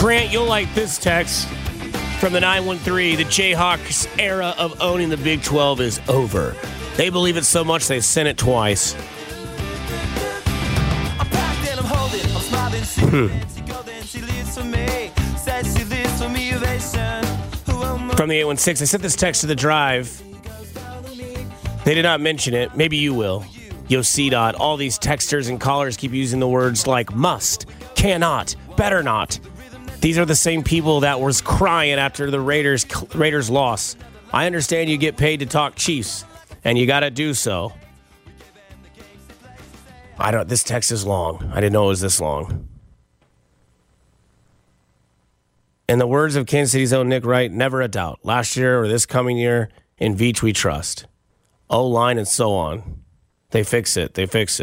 Grant, you'll like this text from the 913. The Jayhawks' era of owning the Big 12 is over. They believe it so much they sent it twice. From the 816, I sent this text to the drive. They did not mention it. Maybe you will. Yo, C-Dot. All these texters and callers keep using the words like must, cannot, better not. These are the same people that was crying after the Raiders loss. I understand you get paid to talk Chiefs, and you got to do so. This text is long. I didn't know it was this long. In the words of Kansas City's own Nick Wright, never a doubt. Last year or this coming year, in Veach we trust. O-line and so on. They fix it.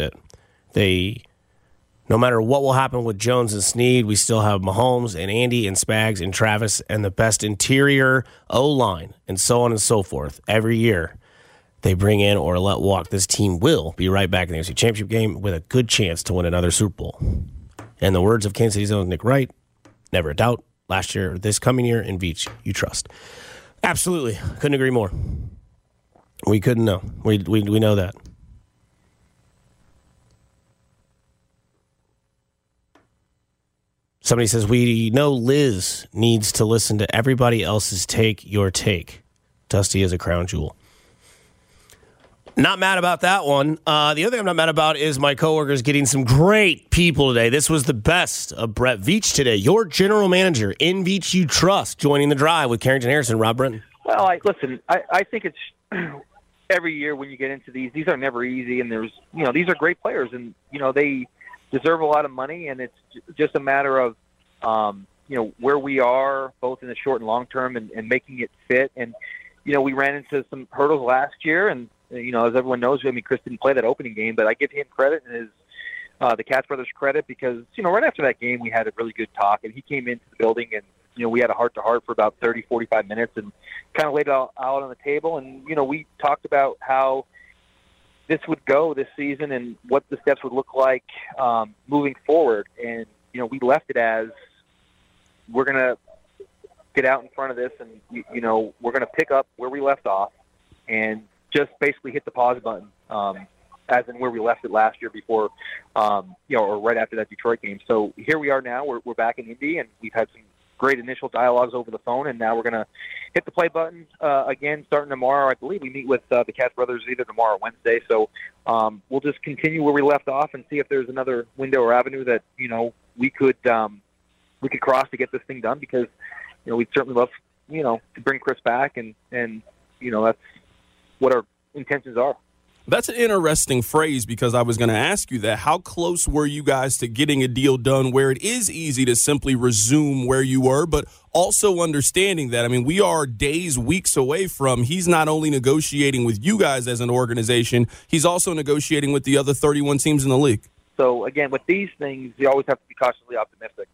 No matter what will happen with Jones and Snead, we still have Mahomes and Andy and Spags and Travis and the best interior O-line and so on and so forth. Every year they bring in or let walk, this team will be right back in the AFC Championship game with a good chance to win another Super Bowl. In the words of Kansas City's own Nick Wright, never a doubt. Last year or this coming year in Veach, you trust. Absolutely. Couldn't agree more. We couldn't know. We know that. Somebody says, we know Liz needs to listen to everybody else's take, your take. Dusty is a crown jewel. Not mad about that one. The other thing I'm not mad about is my coworkers getting some great people today. This was the best of Brett Veach today. Your general manager, in Veach you trust, joining the drive with Carrington Harrison, Rob Brenton. Well, I think it's every year when you get into these are never easy, and these are great players, and they deserve a lot of money, and it's just a matter of where we are both in the short and long term and making it fit. And we ran into some hurdles last year, and as everyone knows, Chris didn't play that opening game, but I give him credit and the Katz brothers credit because right after that game we had a really good talk, and he came into the building and we had a heart-to-heart for about 30, 45 minutes and kind of laid it all out on the table. And, we talked about how this would go this season and what the steps would look like moving forward. And, we left it as we're going to get out in front of this and, we're going to pick up where we left off and just basically hit the pause button, as in where we left it last year before, or right after that Detroit game. So here we are now. We're back in Indy, and we've had some great initial dialogues over the phone, and now we're going to hit the play button again starting tomorrow. I believe we meet with the Katz brothers either tomorrow or Wednesday. So we'll just continue where we left off and see if there's another window or avenue that we could cross to get this thing done, because we'd certainly love to bring Chris back, and that's what our intentions are. That's an interesting phrase, because I was going to ask you that. How close were you guys to getting a deal done where it is easy to simply resume where you were, but also understanding that, we are days, weeks away from he's not only negotiating with you guys as an organization, he's also negotiating with the other 31 teams in the league. So, again, with these things, you always have to be cautiously optimistic.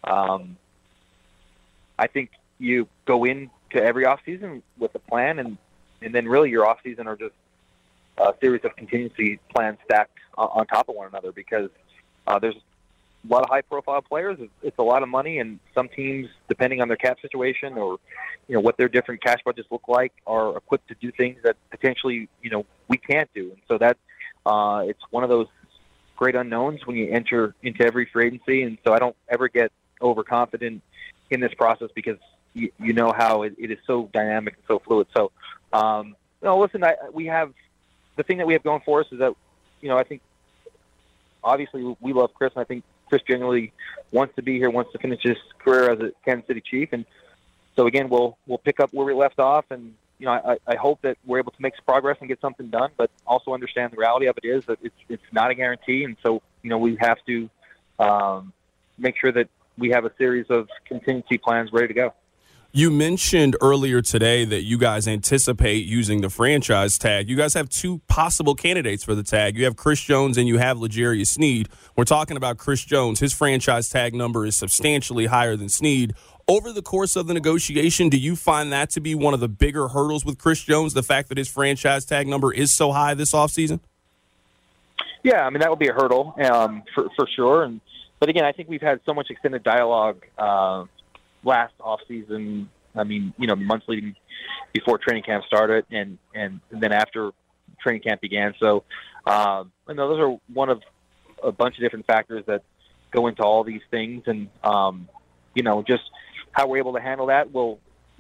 I think you go into every offseason with a plan, and then really your offseason are just a series of contingency plans stacked on top of one another, because there's a lot of high-profile players. It's a lot of money, and some teams, depending on their cap situation or what their different cash budgets look like, are equipped to do things that potentially we can't do. And so that it's one of those great unknowns when you enter into every free agency. And so I don't ever get overconfident in this process, because you know how it is so dynamic and so fluid. So, listen, we have the thing that we have going for us is that, I think obviously we love Chris, and I think Chris genuinely wants to be here, wants to finish his career as a Kansas City Chief. And so again, we'll pick up where we left off, and I hope that we're able to make some progress and get something done, but also understand the reality of it is that it's not a guarantee, and so we have to make sure that we have a series of contingency plans ready to go. You mentioned earlier today that you guys anticipate using the franchise tag. You guys have two possible candidates for the tag. You have Chris Jones and you have L'Jarius Sneed. We're talking about Chris Jones. His franchise tag number is substantially higher than Sneed. Over the course of the negotiation, do you find that to be one of the bigger hurdles with Chris Jones, the fact that his franchise tag number is so high this offseason? Yeah, that would be a hurdle for sure. But again, I think we've had so much extended dialogue last off season. I mean, months leading before training camp started, and then after training camp began. So, those are one of a bunch of different factors that go into all these things, and just how we're able to handle that will,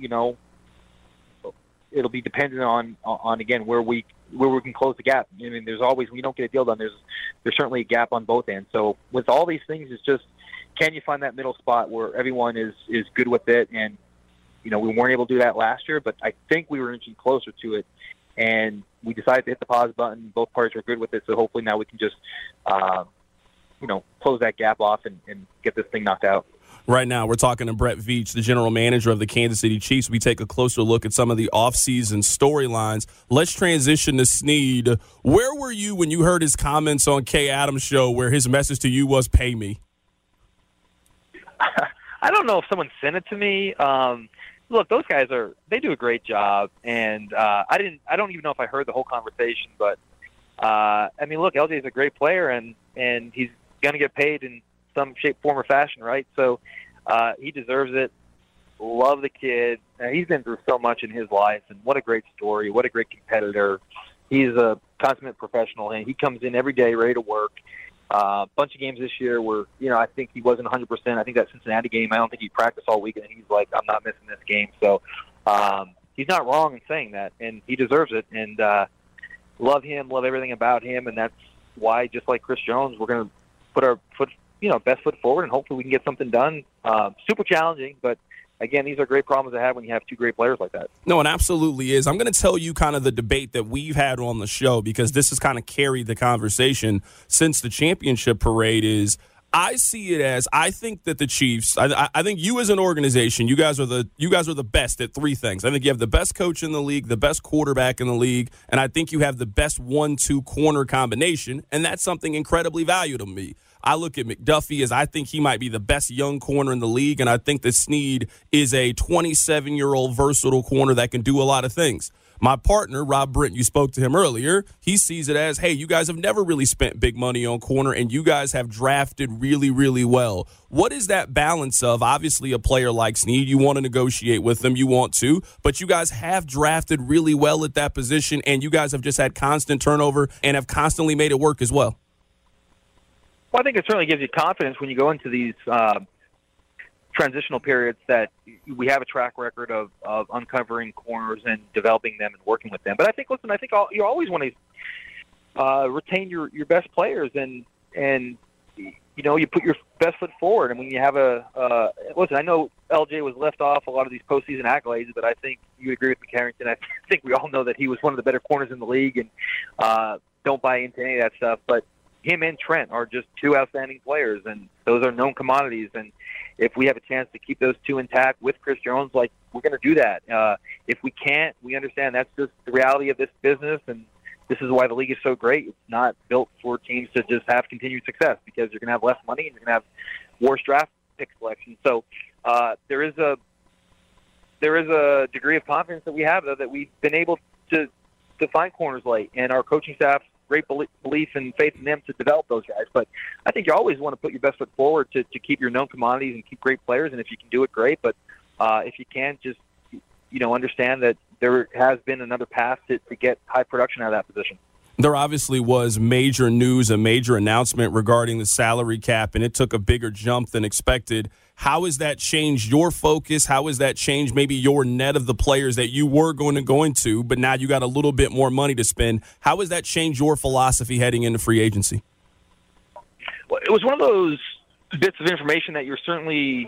it'll be dependent on again where we can close the gap. I mean, there's always, when you don't get a deal done, there's certainly a gap on both ends. So with all these things, it's just, can you find that middle spot where everyone is good with it? And we weren't able to do that last year, but I think we were inching closer to it, and we decided to hit the pause button. Both parties are good with it, so hopefully now we can just close that gap off and get this thing knocked out. Right now, we're talking to Brett Veach, the general manager of the Kansas City Chiefs. We take a closer look at some of the offseason storylines. Let's transition to Snead. Where were you when you heard his comments on Kay Adams' show where his message to you was, pay me? I don't know if someone sent it to me. Look, those guys they do a great job, and I don't even know if I heard the whole conversation, but look, LJ is a great player, and he's going to get paid in some shape, form, or fashion, right? So he deserves it. Love the kid. He's been through so much in his life, and what a great story. What a great competitor. He's a consummate professional, and he comes in every day ready to work. Bunch of games this year where, I think he wasn't 100%. I think that Cincinnati game, I don't think he practiced all week, and he's like, I'm not missing this game. So he's not wrong in saying that, and he deserves it. And love him, love everything about him, and that's why, just like Chris Jones, we're going to put our best foot forward, and hopefully we can get something done. Super challenging, but again, these are great problems to have when you have two great players like that. No, it absolutely is. I'm going to tell you kind of the debate that we've had on the show, because this has kind of carried the conversation since the championship parade. Is I see it as, I think that the Chiefs, I think you as an organization, you guys are the best at three things. I think you have the best coach in the league, the best quarterback in the league, and I think you have the best 1-2 corner combination, and that's something incredibly valuable to me. I look at McDuffie as, I think he might be the best young corner in the league, and I think that Snead is a 27-year-old versatile corner that can do a lot of things. My partner, Rob Brent, you spoke to him earlier, he sees it as, hey, you guys have never really spent big money on corner, and you guys have drafted really, really well. What is that balance of, obviously, a player like Snead, you want to negotiate with them, you want to, but you guys have drafted really well at that position, and you guys have just had constant turnover and have constantly made it work as well? Well, I think it certainly gives you confidence when you go into these transitional periods that we have a track record of uncovering corners and developing them and working with them. But I think you always want to retain your best players, and you put your best foot forward. And when you have I know LJ was left off a lot of these postseason accolades, but I think you agree with me, Carrington. I think we all know that he was one of the better corners in the league, and don't buy into any of that stuff. But him and Trent are just two outstanding players, and those are known commodities. And if we have a chance to keep those two intact with Chris Jones, we're going to do that. If we can't, we understand that's just the reality of this business, and this is why the league is so great. It's not built for teams to just have continued success, because you're going to have less money and you're going to have worse draft pick selection. So there is a degree of confidence that we have, though, that we've been able to find corners late, and our coaching staff, great belief and faith in them to develop those guys. But I think you always want to put your best foot forward to keep your known commodities and keep great players. And if you can do it, great. But if you can't, just understand that there has been another path to get high production out of that position. There obviously was major news, a major announcement regarding the salary cap, and it took a bigger jump than expected. How has that changed your focus? How has that changed maybe your net of the players that you were going to go into, but now you got a little bit more money to spend? How has that changed your philosophy heading into free agency? Well, it was one of those bits of information that you're certainly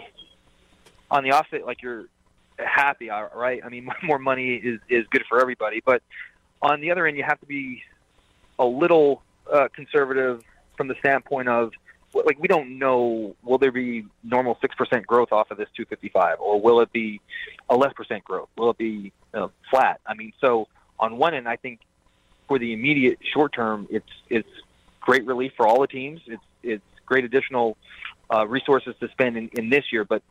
on the offset, like you're happy, right? I mean, more money is good for everybody, but on the other end, you have to be a little conservative from the standpoint of, we don't know, will there be normal 6% growth off of this 255, or will it be a less percent growth? Will it be flat? I mean, so on one end, I think for the immediate short term, it's great relief for all the teams. It's great additional resources to spend in this year, but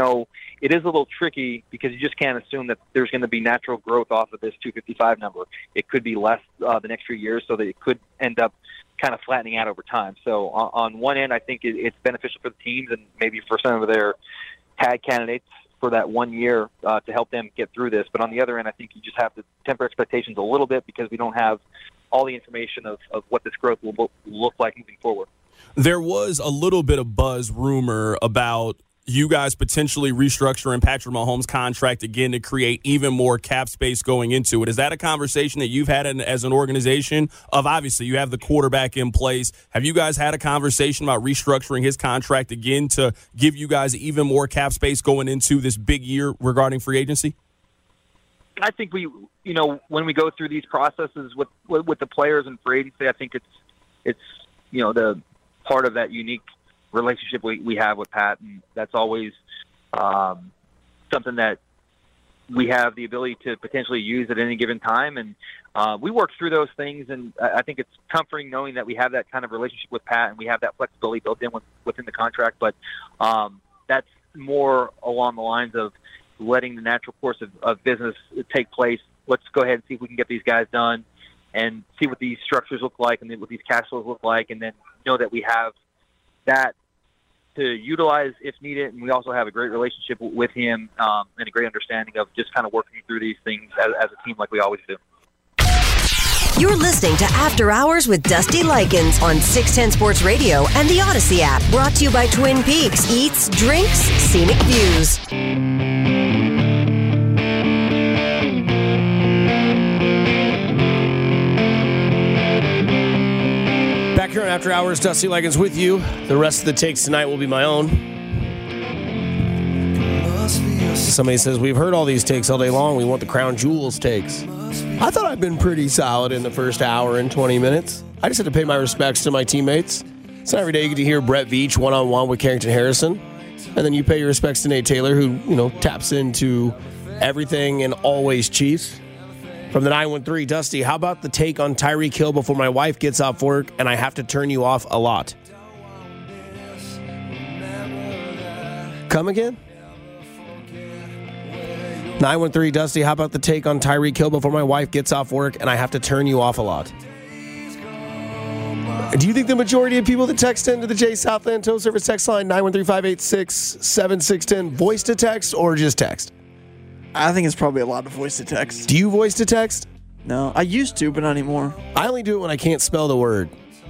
it is a little tricky because you just can't assume that there's going to be natural growth off of this 255 number. It could be less the next few years, so that it could end up kind of flattening out over time. So on one end, I think it's beneficial for the teams and maybe for some of their tag candidates for that 1 year to help them get through this. But on the other end, I think you just have to temper expectations a little bit because we don't have all the information of what this growth will look like moving forward. There was a little bit of buzz rumor about you guys potentially restructuring Patrick Mahomes' contract again to create even more cap space going into it. Is that a conversation that you've had as an organization? Obviously, you have the quarterback in place. Have you guys had a conversation about restructuring his contract again to give you guys even more cap space going into this big year regarding free agency? I think when we go through these processes with the players and free agency, I think it's the part of that unique relationship we have with Pat, and that's always something that we have the ability to potentially use at any given time. And we work through those things, and I think it's comforting knowing that we have that kind of relationship with Pat and we have that flexibility built in within the contract. But that's more along the lines of letting the natural course of business take place. Let's go ahead and see if we can get these guys done and see what these structures look like and what these cash flows look like, and then know that we have that to utilize if needed. And we also have a great relationship with him and a great understanding of just kind of working through these things as a team like we always do. You're listening to After Hours with Dusty Likens on 610 Sports Radio and the Odyssey app. Brought to you by Twin Peaks Eats, Drinks, Scenic Views. Back here on After Hours, Dusty Likens with you. The rest of the takes tonight will be my own. Somebody says, we've heard all these takes all day long. We want the Crown Jewels takes. I thought I'd been pretty solid in the first hour and 20 minutes. I just had to pay my respects to my teammates. It's not every day you get to hear Brett Veach one-on-one with Carrington Harrison. And then you pay your respects to Nate Taylor, who, taps into everything and always Chiefs. From the 913, Dusty, how about the take on Tyreek Hill before my wife gets off work and I have to turn you off a lot? Come again? 913, Dusty, how about the take on Tyreek Hill before my wife gets off work and I have to turn you off a lot? Do you think the majority of people that text into the J Southland Tow Service text line, 913-586-7610, voice to text or just text? I think it's probably a lot of voice to text. Do you voice to text? No, I used to, but not anymore. I only do it when I can't spell the word.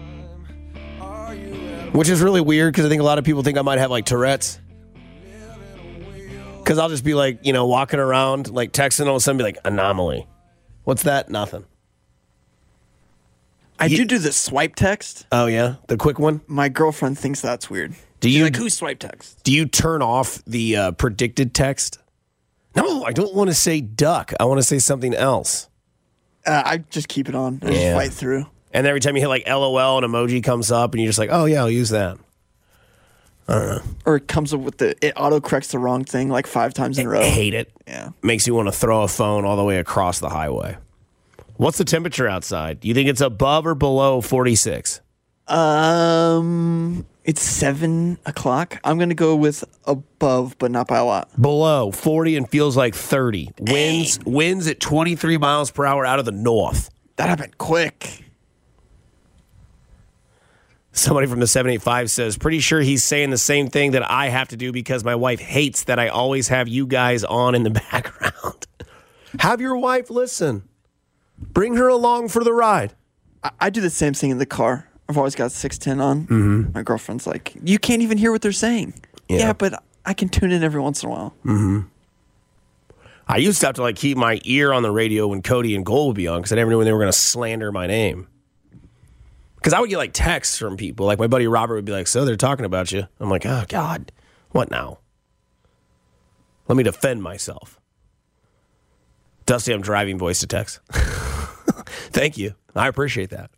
Which is really weird because I think a lot of people think I might have like Tourette's. Because I'll just be like, walking around, like texting, all of a sudden be like, anomaly. What's that? Nothing. I do the swipe text. Oh, yeah? The quick one? My girlfriend thinks that's weird. She's like, who swipe text? Do you turn off the predicted text? No, I don't want to say duck. I want to say something else. I just keep it on. I just fight through. And every time you hit like LOL, an emoji comes up, and you're just like, oh, yeah, I'll use that. I don't know. Or it comes up with it auto-corrects the wrong thing like 5 times in a row. I hate it. Yeah. Makes you want to throw a phone all the way across the highway. What's the temperature outside? Do you think it's above or below 46? It's 7 o'clock. I'm going to go with above, but not by a lot. Below 40 and feels like 30. Winds at 23 miles per hour out of the north. That happened quick. Somebody from the 785 says, pretty sure he's saying the same thing that I have to do because my wife hates that I always have you guys on in the background. Have your wife listen. Bring her along for the ride. I do the same thing in the car. I've always got 610 on. Mm-hmm. My girlfriend's like, you can't even hear what they're saying. Yeah, but I can tune in every once in a while. Mm-hmm. I used to have to keep my ear on the radio when Cody and Gold would be on because I never knew when they were going to slander my name. Because I would get texts from people. Like my buddy Robert would be like, so they're talking about you. I'm like, oh, God, what now? Let me defend myself. Dusty, I'm driving voice to text. Thank you. I appreciate that.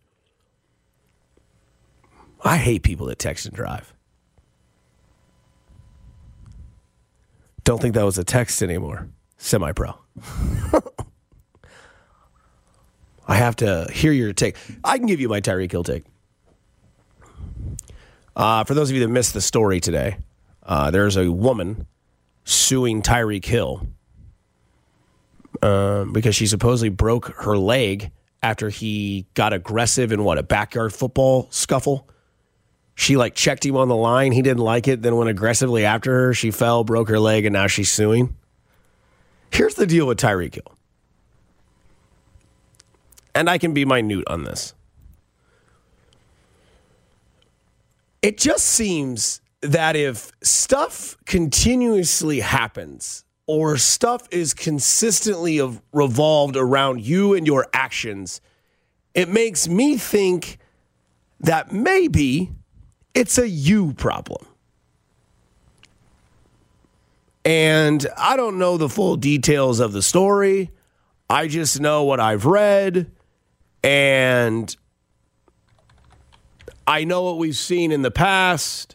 I hate people that text and drive. Don't think that was a text anymore. Semi-pro. I have to hear your take. I can give you my Tyreek Hill take. For those of you that missed the story today, there's a woman suing Tyreek Hill because she supposedly broke her leg after he got aggressive in a backyard football scuffle. she like checked him on the line. He didn't like it. Then went aggressively after her. She fell, broke her leg, and now she's suing. Here's the deal with Tyreek Hill. And I can be minute on this. It just seems that if stuff continuously happens or stuff is consistently revolved around you and your actions, it makes me think that maybe it's a you problem. And I don't know the full details of the story. I just know what I've read, and I know what we've seen in the past.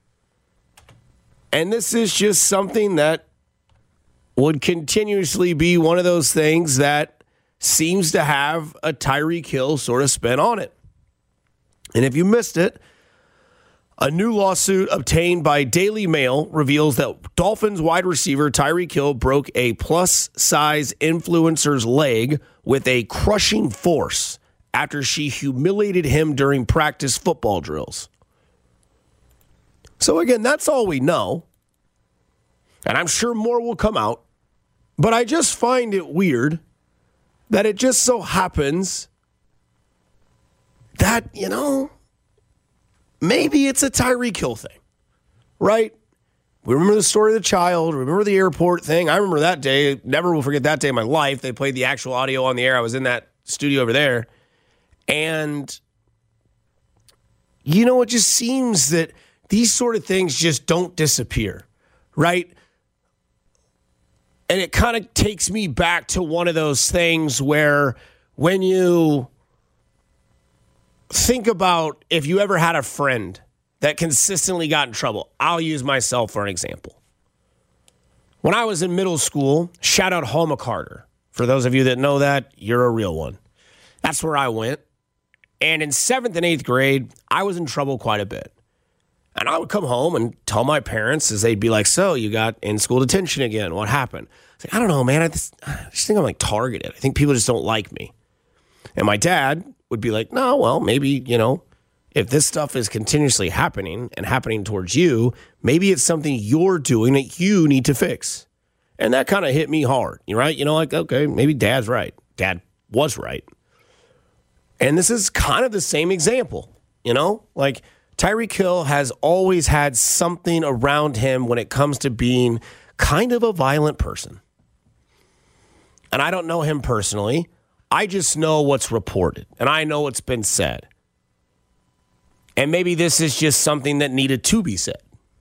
And this is just something that would continuously be one of those things that seems to have a Tyreek Hill sort of spin on it. And if you missed it, a new lawsuit obtained by Daily Mail reveals that Dolphins wide receiver Tyreek Hill broke a plus-size influencer's leg with a crushing force after she humiliated him during practice football drills. So again, that's all we know. And I'm sure more will come out. But I just find it weird that it just so happens that, maybe it's a Tyreek Hill thing, right? We remember the story of the child, remember the airport thing. I remember that day. Never will forget that day in my life. They played the actual audio on the air. I was in that studio over there. And, it just seems that these sort of things just don't disappear, right? And it kind of takes me back to one of those things where when you think about if you ever had a friend that consistently got in trouble. I'll use myself for an example. When I was in middle school, shout out Hall Carter. For those of you that know that, you're a real one. That's where I went. And in 7th and 8th grade, I was in trouble quite a bit. And I would come home and tell my parents as they'd be like, so you got in school detention again. What happened? I was like, I don't know, man. I just think I'm like targeted. I think people just don't like me. And my dad would be like, no, well, maybe, if this stuff is continuously happening and happening towards you, maybe it's something you're doing that you need to fix. And that kind of hit me hard, right? Okay, maybe Dad's right. Dad was right. And this is kind of the same example, like Tyreek Hill has always had something around him when it comes to being kind of a violent person. And I don't know him personally. I just know what's reported, and I know what's been said. And maybe this is just something that needed to be said.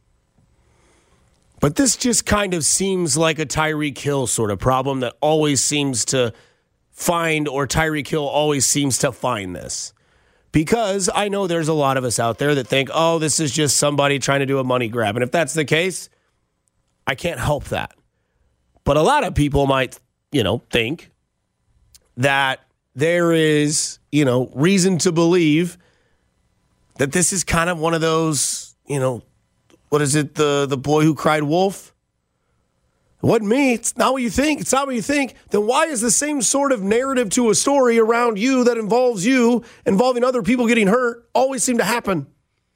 But this just kind of seems like a Tyreek Hill sort of problem that always seems to find, or Tyreek Hill always seems to find this. Because I know there's a lot of us out there that think, oh, this is just somebody trying to do a money grab. And if that's the case, I can't help that. But a lot of people might, think that there is, reason to believe that this is kind of one of those, what is it, the boy who cried wolf? It wasn't me. It's not what you think. It's not what you think. Then why is the same sort of narrative to a story around you that involves you, involving other people getting hurt, always seem to happen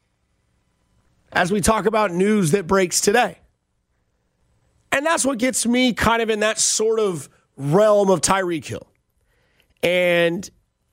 as we talk about news that breaks today? And that's what gets me kind of in that sort of realm of Tyreek Hill. And,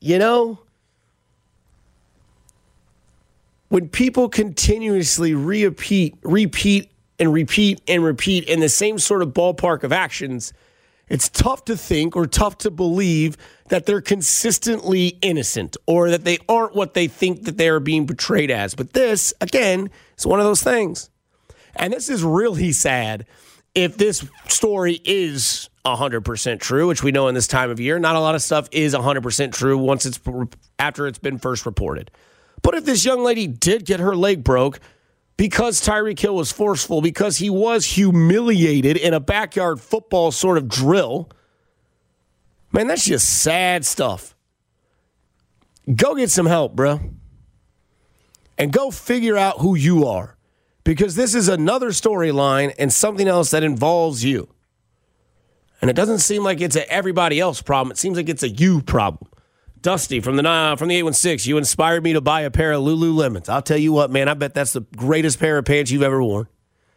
when people continuously repeat in the same sort of ballpark of actions, it's tough to think or tough to believe that they're consistently innocent or that they aren't what they think that they are being portrayed as. But this, again, is one of those things. And this is really sad if this story is 100% true, which we know in this time of year. Not a lot of stuff is 100% true after it's been first reported. But if this young lady did get her leg broke because Tyreek Hill was forceful, because he was humiliated in a backyard football sort of drill, man, that's just sad stuff. Go get some help, bro. And go figure out who you are. Because this is another storyline and something else that involves you. And it doesn't seem like it's an everybody else problem. It seems like it's a you problem. Dusty from the 816, you inspired me to buy a pair of Lululemons. I'll tell you what, man, I bet that's the greatest pair of pants you've ever worn.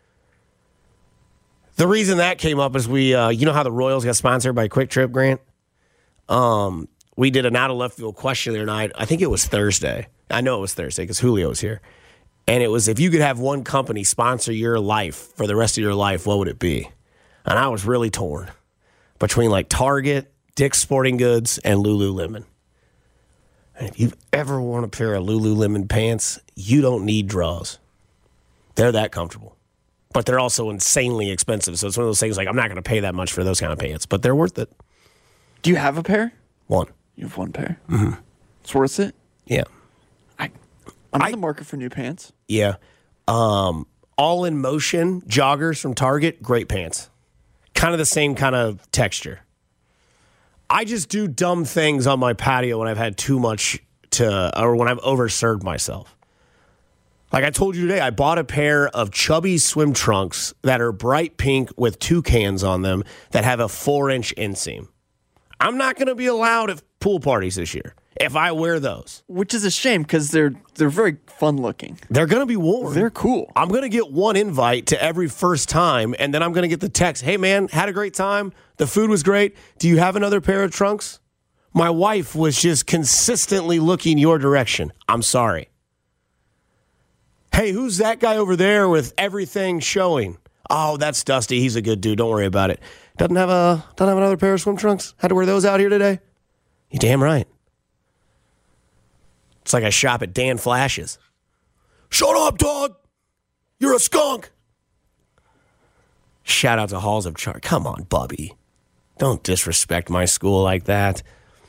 The reason that came up is we, you know how the Royals got sponsored by Quick Trip, Grant? We did an out of left field question the other night. I think it was Thursday. I know it was Thursday because Julio was here. And it was, if you could have one company sponsor your life for the rest of your life, what would it be? And I was really torn between like Target, Dick's Sporting Goods, and Lululemon. And if you've ever worn a pair of Lululemon pants, you don't need draws. They're that comfortable. But they're also insanely expensive. So it's one of those things like I'm not going to pay that much for those kind of pants, but they're worth it. Do you have a pair? One. You have one pair? Mm-hmm. It's worth it? Yeah. I'm in the market for new pants. Yeah. All in Motion joggers from Target, great pants. Kind of the same kind of texture. I just do dumb things on my patio when I've had too much or when I've overserved myself. Like I told you today, I bought a pair of chubby swim trunks that are bright pink with toucans on them that have a 4-inch inseam. I'm not going to be allowed at pool parties this year if I wear those. Which is a shame because they're very fun looking. They're going to be worn. They're cool. I'm going to get one invite to every first time, and then I'm going to get the text, hey, man, had a great time. The food was great. Do you have another pair of trunks? My wife was just consistently looking your direction. I'm sorry. Hey, who's that guy over there with everything showing? Oh, that's Dusty. He's a good dude. Don't worry about it. Doesn't have another pair of swim trunks? Had to wear those out here today? You damn right. It's like I shop at Dan Flash's. Shut up, dog. You're a skunk. Shout out to Halls of Charm. Come on, Bubby. Don't disrespect my school like that.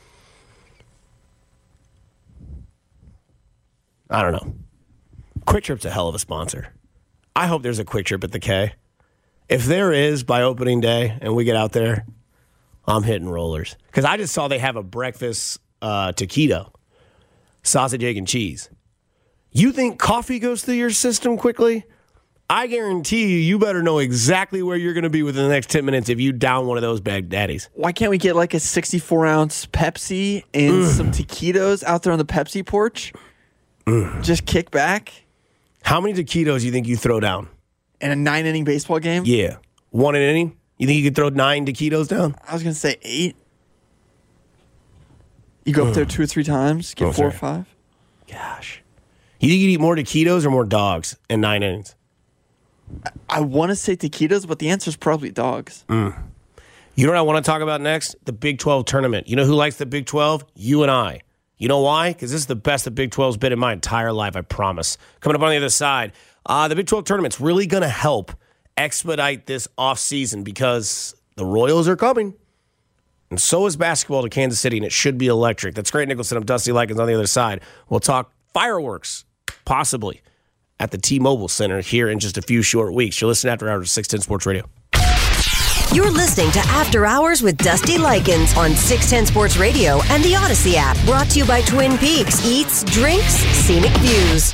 I don't know. Quick Trip's a hell of a sponsor. I hope there's a Quick Trip at the K. If there is by opening day and we get out there, I'm hitting rollers. Because I just saw they have a breakfast taquito, sausage, egg, and cheese. You think coffee goes through your system quickly? I guarantee you better know exactly where you're going to be within the next 10 minutes if you down one of those Baghdaddies. Why can't we get like a 64-ounce Pepsi and some taquitos out there on the Pepsi porch? Just kick back. How many taquitos do you think you throw down? In a 9-inning baseball game? Yeah. 1 inning? You think you could throw 9 taquitos down? I was going to say 8. You go up there 2 or 3 times, get 4 or 5. Gosh. You think you'd eat more taquitos or more dogs in 9 innings? I want to say taquitos, but the answer is probably dogs. You know what I want to talk about next? The Big 12 tournament. You know who likes the Big 12? You and I. You know why? Because this is the best the Big 12's been in my entire life, I promise. Coming up on the other side, the Big 12 tournament's really going to help expedite this offseason because the Royals are coming. And so is basketball to Kansas City, and it should be electric. That's Grant Nicholson. I'm Dusty Likens on the other side. We'll talk fireworks, possibly, at the T-Mobile Center here in just a few short weeks. You'll listen to After Hours of 610 Sports Radio. You're listening to After Hours with Dusty Likens on 610 Sports Radio and the Odyssey app. Brought to you by Twin Peaks. Eats, drinks, scenic views.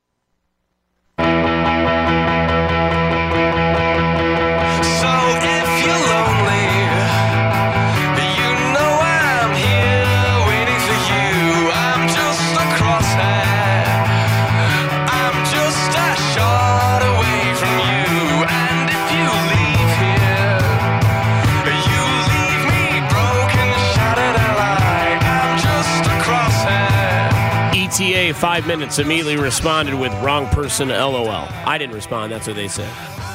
ETA 5 minutes immediately responded with wrong person LOL. I didn't respond. That's what they said.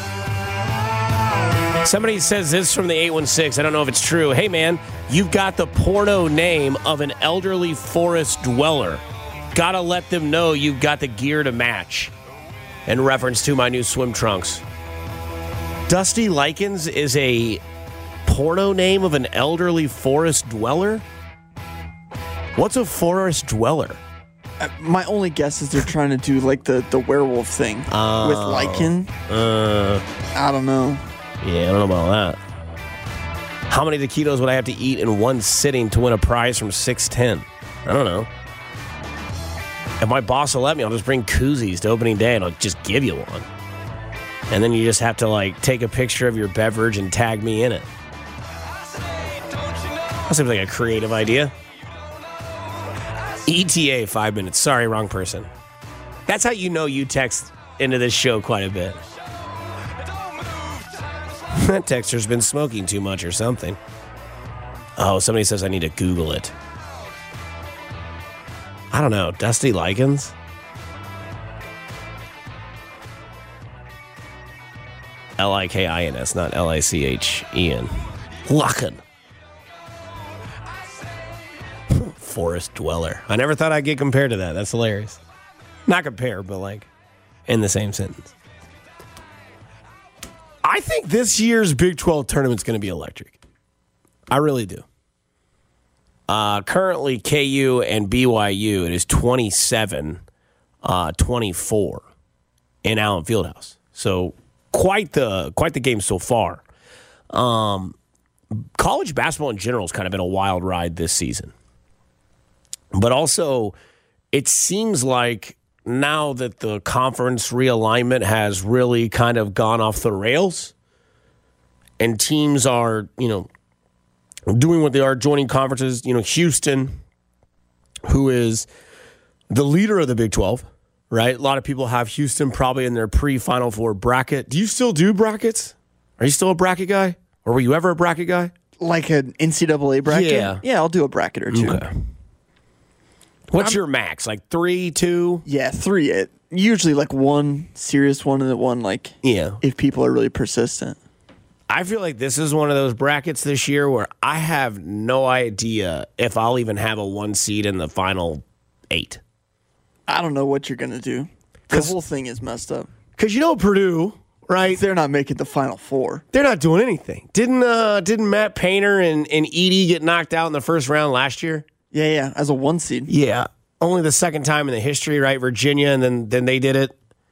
Somebody says this from the 816. I don't know if it's true. Hey, man, you've got the porno name of an elderly forest dweller. Gotta let them know you've got the gear to match. In reference to my new swim trunks. Dusty Likens is a porno name of an elderly forest dweller? What's a forest dweller? My only guess is they're trying to do like the werewolf thing with lichen. I don't know. Yeah, I don't know about that. How many taquitos would I have to eat in one sitting to win a prize from 610? I don't know. If my boss will let me, I'll just bring koozies to opening day and I'll just give you one. And then you just have to like take a picture of your beverage and tag me in it. That seems like a creative idea. ETA 5 minutes. Sorry, wrong person. That's how you know you text into this show quite a bit. That texter's been smoking too much or something. Oh, somebody says I need to Google it. I don't know. Dusty Likens? Likins, not Lichen. Lachen. Forest dweller. I never thought I'd get compared to that. That's hilarious. Not compare, but like in the same sentence. I think this year's Big 12 tournament's going to be electric. I really do. Currently, KU and BYU, it is 27-24 in Allen Fieldhouse. So quite the game so far. College basketball in general has kind of been a wild ride this season. But also, it seems like now that the conference realignment has really kind of gone off the rails and teams are, doing what they are, joining conferences, Houston, who is the leader of the Big 12, right? A lot of people have Houston probably in their pre-Final Four bracket. Do you still do brackets? Are you still a bracket guy? Or were you ever a bracket guy? Like an NCAA bracket? Yeah. Yeah, I'll do a bracket or two. Okay. What's your max? Like 3, 2? Yeah, 3. Usually like one serious one and then one like if people are really persistent. I feel like this is one of those brackets this year where I have no idea if I'll even have a 1 seed in the final 8. I don't know what you're going to do. The whole thing is messed up. Because Purdue, right? They're not making the Final Four. They're not doing anything. Didn't Matt Painter and Edey get knocked out in the first round last year? Yeah, as a 1 seed. Yeah. Only the second time in the history, right? Virginia, and then they did it.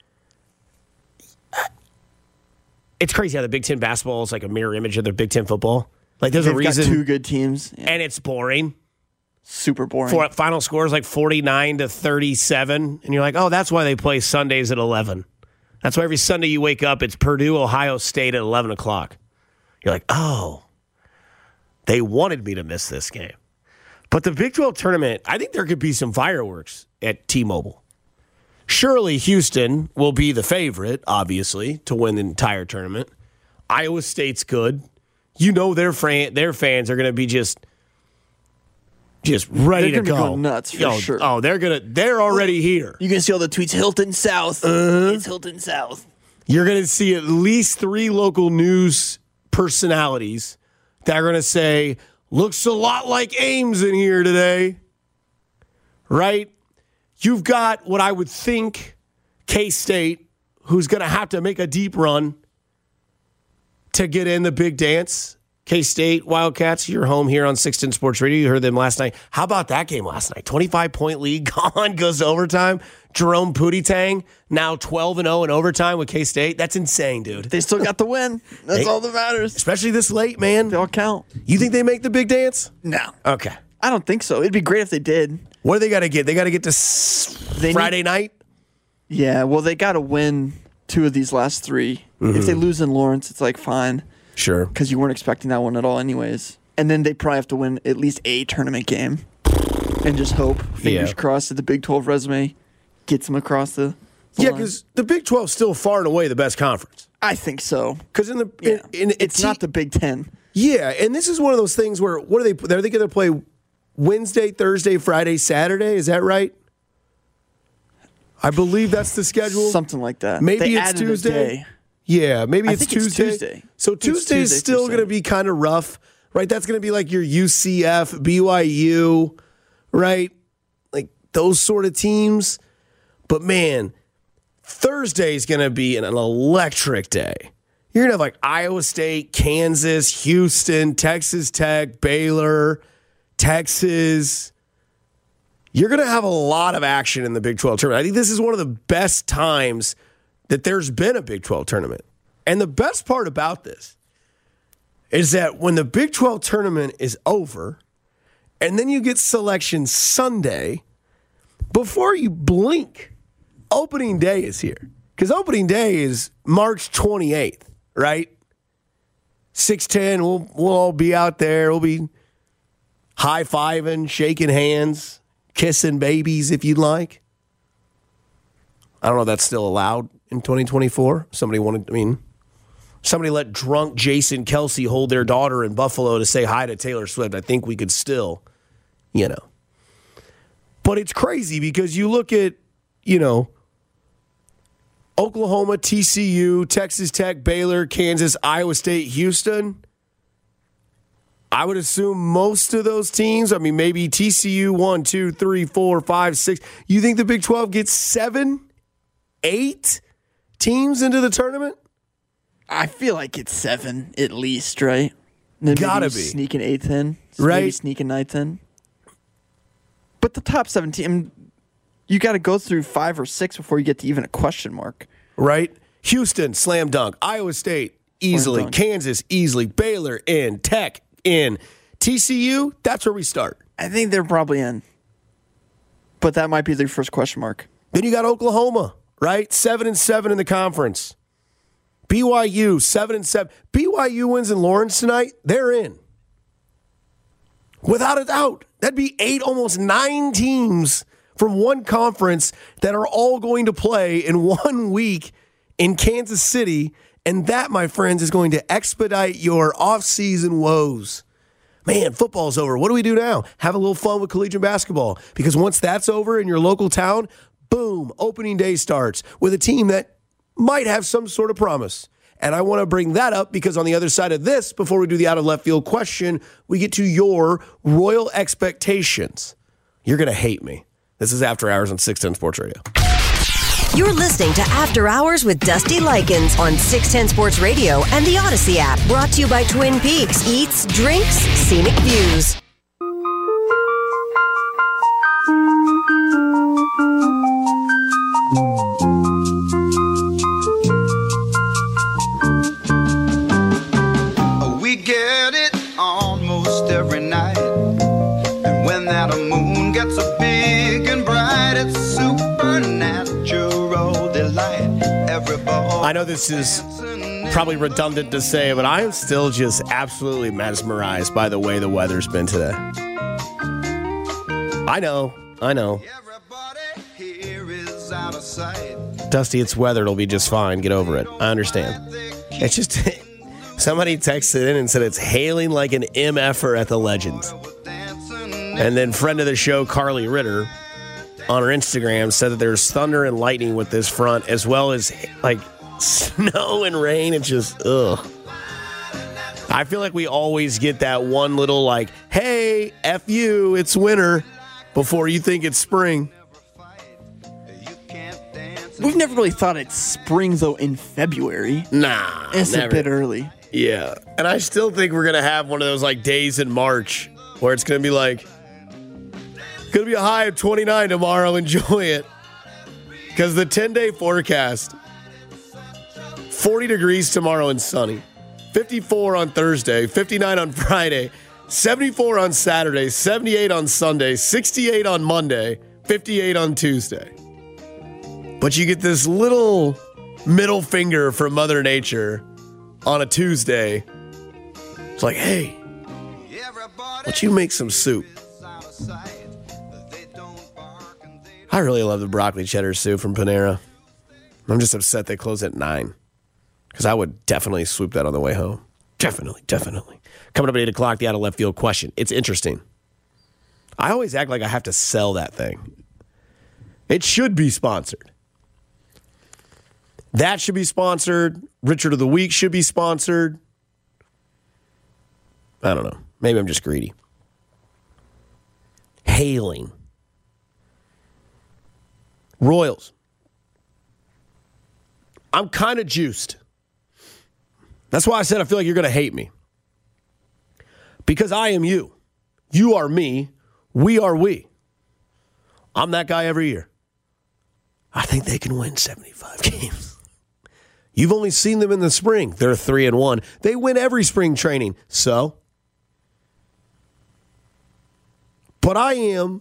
It's crazy how the Big Ten basketball is like a mirror image of the Big Ten football. Like there's a reason. Got 2 good teams. Yeah. And it's boring. Super boring. Final score is like 49-37. And you're like, oh, that's why they play Sundays at 11. That's why every Sunday you wake up, it's Purdue, Ohio State at 11 o'clock. You're like, oh, they wanted me to miss this game. But the Big 12 tournament, I think there could be some fireworks at T-Mobile. Surely Houston will be the favorite, obviously, to win the entire tournament. Iowa State's good. Their fans are going to be just ready to go. Go nuts for sure. Oh, they're already here. You're going to see all the tweets, Hilton South. It's Hilton South. You're going to see at least 3 local news personalities that are going to say, looks a lot like Ames in here today, right? You've got what I would think K-State, who's going to have to make a deep run to get in the big dance. K-State, Wildcats, you're home here on 610 Sports Radio. You heard them last night. How about that game last night? 25-point lead gone, goes to overtime. Jerome Pootie-Tang, now 12-0 in overtime with K-State. That's insane, dude. They still got the win. That's all that matters. Especially this late, man. They all count. You think they make the big dance? No. Okay. I don't think so. It'd be great if they did. What do they got to get? They got to get to Friday night? Yeah, well, they got to win 2 of these last 3. Mm-hmm. If they lose in Lawrence, it's like fine. Sure. Because you weren't expecting that one at all anyways. And then they probably have to win at least a tournament game. And just hope, fingers crossed, that the Big 12 resume gets them across the line. Because the Big 12 is still far and away the best conference. I think so. Because it's not the Big 10. Yeah, and this is one of those things where, are they going to play Wednesday, Thursday, Friday, Saturday? Is that right? I believe that's the schedule. Something like that. Maybe it's Tuesday. Yeah, maybe it's Tuesday. So Tuesday's still going to be kind of rough, right? That's going to be like your UCF, BYU, right? Like those sort of teams. But man, Thursday's going to be an electric day. You're going to have like Iowa State, Kansas, Houston, Texas Tech, Baylor, Texas. You're going to have a lot of action in the Big 12 tournament. I think this is one of the best times that there's been a Big 12 tournament. And the best part about this is that when the Big 12 tournament is over, and then you get Selection Sunday, before you blink, opening day is here. Because opening day is March 28th, right? 6:10, we'll all be out there. We'll be high-fiving, shaking hands, kissing babies if you'd like. I don't know if that's still allowed in 2024. Somebody let drunk Jason Kelsey hold their daughter in Buffalo to say hi to Taylor Swift. I think we could still, But it's crazy because you look at, Oklahoma, TCU, Texas Tech, Baylor, Kansas, Iowa State, Houston. I would assume most of those teams, maybe TCU 1, 2, 3, 4, 5, 6. You think the Big 12 gets 7, 8 teams into the tournament? I feel like it's 7 at least, right? Then Gotta maybe be. Sneak an 8th in. Right. Maybe sneak a 9th in. But the top 7 team, you got to go through 5 or 6 before you get to even a question mark. Right? Houston, slam dunk. Iowa State, easily. Dunk. Kansas, easily. Baylor, in. Tech, in. TCU, that's where we start. I think they're probably in. But that might be their first question mark. Then you got Oklahoma, right? 7-7 in the conference. BYU, 7-7. BYU wins in Lawrence tonight, they're in. Without a doubt. That'd be 8, almost 9 teams from one conference that are all going to play in 1 week in Kansas City. And that, my friends, is going to expedite your off-season woes. Man, football's over. What do we do now? Have a little fun with collegiate basketball. Because once that's over in your local town, boom, opening day starts with a team that might have some sort of promise. And I want to bring that up because on the other side of this, before we do the out of left field question, we get to your royal expectations. You're going to hate me. This is After Hours on 610 Sports Radio. You're listening to After Hours with Dusty Likens on 610 Sports Radio and the Odyssey app. Brought to you by Twin Peaks. Eats, drinks, scenic views. We get it almost every night. And when that moon gets so big and bright, it's supernatural delight. Everybody. I know this is probably redundant to say, but I am still just absolutely mesmerized by the way the weather's been today. I know. Everybody here is out of sight. Dusty, it's weather. It'll be just fine. Get over it. I understand. It's just somebody texted in and said it's hailing like an MFer at the Legends. And then friend of the show, Carly Ritter, on her Instagram said that there's thunder and lightning with this front, as well as like snow and rain. It's just, ugh. I feel like we always get that one little like, hey, F you, it's winter, before you think it's spring. We've never really thought it's spring, though, in February. Nah. It's never. a bit early. Yeah. And I still think we're going to have one of those like days in March where it's going to be like, going to be a high of 29 tomorrow. Enjoy it. Because the 10-day forecast, 40 degrees tomorrow and sunny, 54 on Thursday, 59 on Friday, 74 on Saturday, 78 on Sunday, 68 on Monday, 58 on Tuesday. But you get this little middle finger from Mother Nature on a Tuesday. It's like, hey, why don't you make some soup? I really love the broccoli cheddar soup from Panera. I'm just upset they close at 9. Because I would definitely swoop that on the way home. Definitely. Coming up at 8 o'clock, the out of left field question. It's interesting. I always act like I have to sell that thing. It should be sponsored. That should be sponsored. Richard of the Week should be sponsored. I don't know. Maybe I'm just greedy. Hailing. Royals. I'm kind of juiced. That's why I said I feel like you're going to hate me. Because I am you. You are me. We are we. I'm that guy every year. I think they can win 75 games. You've only seen them in the spring. They're 3-1. They win every spring training. So? But I'm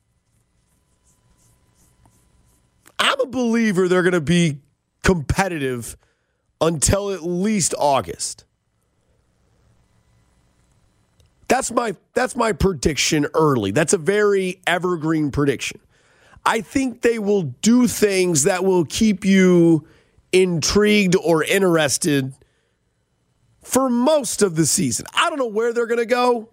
a believer they're going to be competitive until at least August. That's my prediction early. That's a very evergreen prediction. I think they will do things that will keep you intrigued or interested for most of the season. I don't know where they're going to go.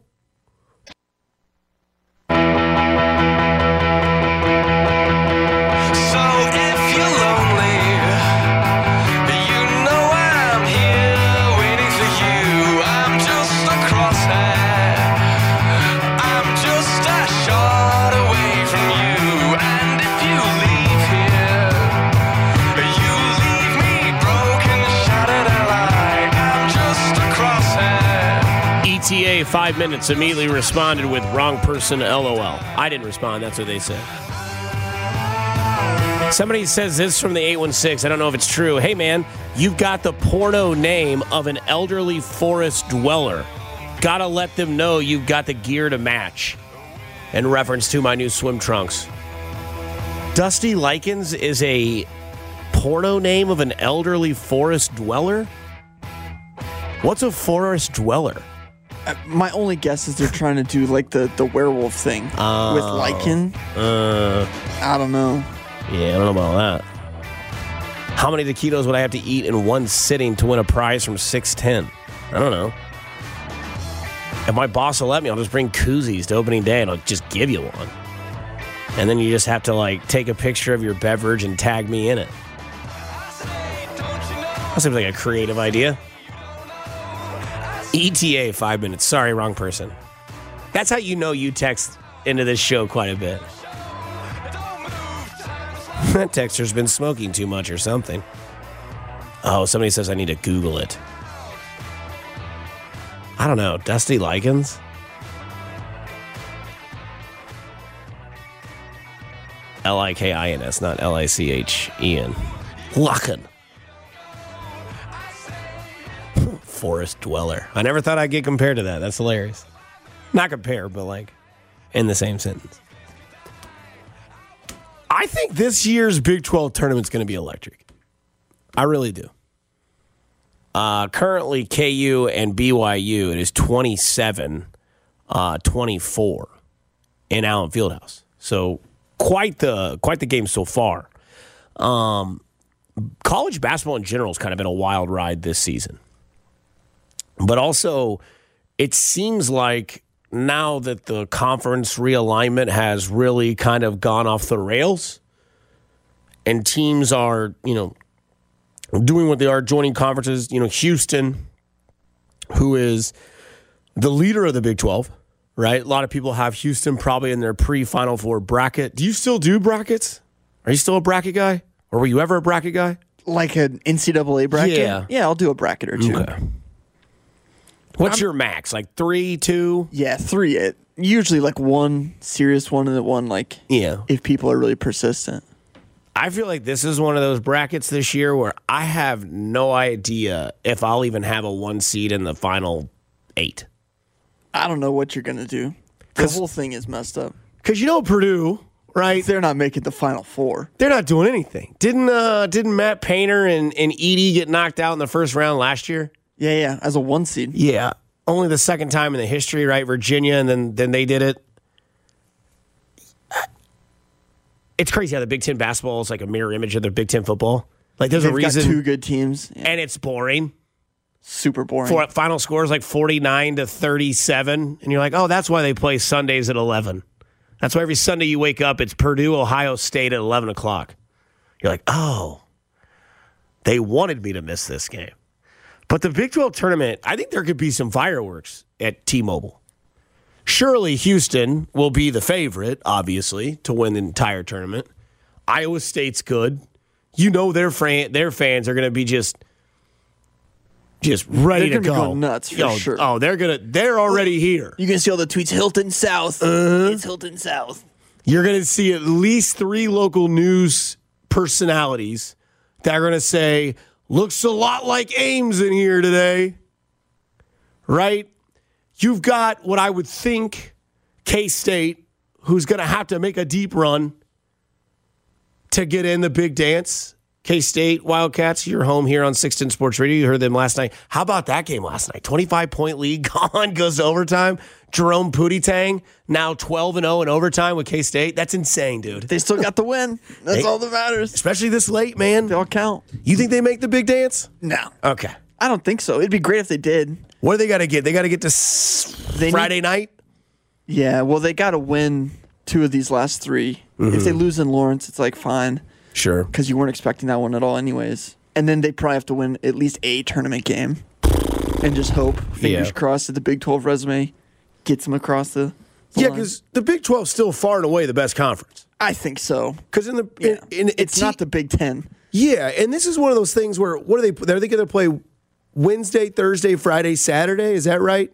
ETA 5 minutes immediately responded with wrong person LOL. I didn't respond. That's what they said. Somebody says this from the 816. I don't know if it's true. Hey, man, you've got the porno name of an elderly forest dweller. Gotta let them know you've got the gear to match. In reference to my new swim trunks. Dusty Likens is a porno name of an elderly forest dweller? What's a forest dweller? My only guess is they're trying to do like the werewolf thing with lichen. I don't know. Yeah, I don't know about that. How many taquitos would I have to eat in one sitting to win a prize from 610? I don't know. If my boss will let me, I'll just bring koozies to opening day and I'll just give you one. And then you just have to like take a picture of your beverage and tag me in it. That seems like a creative idea. ETA 5 minutes. Sorry, wrong person. That's how you know you text into this show quite a bit. That texter's been smoking too much or something. Oh, somebody says I need to Google it. I don't know. Dusty Likens? Likins, not Lichen. Lachen. Forest dweller. I never thought I'd get compared to that. That's hilarious. Not compare, but like in the same sentence. I think this year's Big 12 tournament's going to be electric. I really do. Currently, KU and BYU, it is 27-24 in Allen Fieldhouse. So quite the game so far. College basketball in general has kind of been a wild ride this season. But also, it seems like now that the conference realignment has really kind of gone off the rails and teams are, doing what they are, joining conferences, Houston, who is the leader of the Big 12, right? A lot of people have Houston probably in their pre-Final Four bracket. Do you still do brackets? Are you still a bracket guy? Or were you ever a bracket guy? Like an NCAA bracket? Yeah. Yeah, I'll do a bracket or two. Okay. What's your max? Like 3, 2? Yeah, 3. Usually like one serious one and then one like if people are really persistent. I feel like this is one of those brackets this year where I have no idea if I'll even have a 1 seed in the final 8. I don't know what you're going to do. The whole thing is messed up. Because Purdue, right? They're not making the Final Four. They're not doing anything. Didn't Matt Painter and Edey get knocked out in the first round last year? Yeah, as a 1 seed. Yeah. Only the second time in the history, right? Virginia, and then they did it. It's crazy how the Big Ten basketball is like a mirror image of the Big Ten football. Like there's a reason. Got 2 good teams. Yeah. And it's boring. Super boring. Final score is like 49-37. And you're like, oh, that's why they play Sundays at 11. That's why every Sunday you wake up, it's Purdue, Ohio State at 11 o'clock. You're like, oh, they wanted me to miss this game. But the Big 12 tournament, I think there could be some fireworks at T-Mobile. Surely Houston will be the favorite, obviously, to win the entire tournament. Iowa State's good. Their fans are going to be just ready to go. They're going nuts for sure. Oh, they're already here. You're going to see all the tweets, Hilton South. It's Hilton South. You're going to see at least 3 local news personalities that are going to say, looks a lot like Ames in here today, right? You've got what I would think K-State, who's going to have to make a deep run to get in the big dance. K-State Wildcats, you're home here on 610 Sports Radio. You heard them last night. How about that game last night? 25-point lead gone, goes to overtime. Jerome Pootie-Tang now 12-0 in overtime with K-State. That's insane, dude. They still got the win. That's all that matters. Especially this late, man. They all count. You think they make the big dance? No. Okay. I don't think so. It'd be great if they did. What do they got to get? They got to get to Friday night? Yeah, well, they got to win 2 of these last 3. Mm-hmm. If they lose in Lawrence, it's like fine. Sure. Because you weren't expecting that one at all anyways. And then they probably have to win at least a tournament game. And just hope, fingers crossed, that the Big 12 resume gets them across the line. Because the Big 12 is still far and away the best conference. I think so. Because it's not the Big 10. Yeah, and this is one of those things where, what are they going to play Wednesday, Thursday, Friday, Saturday? Is that right?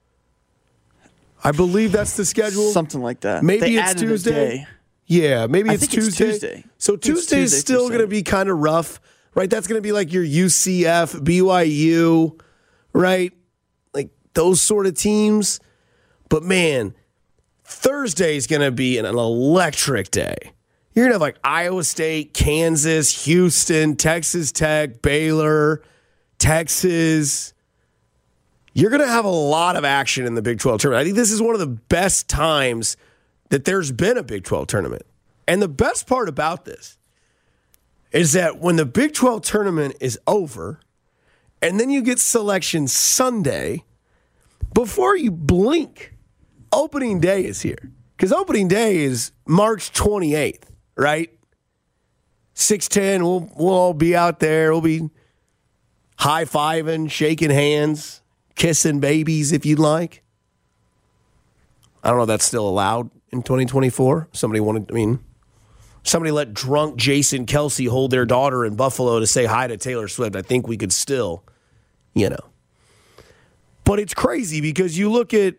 I believe that's the schedule. Something like that. Maybe it's Tuesday. Yeah, maybe it's Tuesday. So Tuesday is still going to be kind of rough, right? That's going to be like your UCF, BYU, right? Like those sort of teams. But man, Thursday is going to be an electric day. You're going to have like Iowa State, Kansas, Houston, Texas Tech, Baylor, Texas. You're going to have a lot of action in the Big 12 tournament. I think this is one of the best times that there's been a Big 12 tournament. And the best part about this is that when the Big 12 tournament is over, and then you get selection Sunday, before you blink, opening day is here. Because opening day is March 28th, right? 6:10, we'll all be out there. We'll be high-fiving, shaking hands, kissing babies if you'd like. I don't know if that's still allowed in 2024. Somebody let drunk Jason Kelsey hold their daughter in Buffalo to say hi to Taylor Swift. I think we could still, But it's crazy because you look at,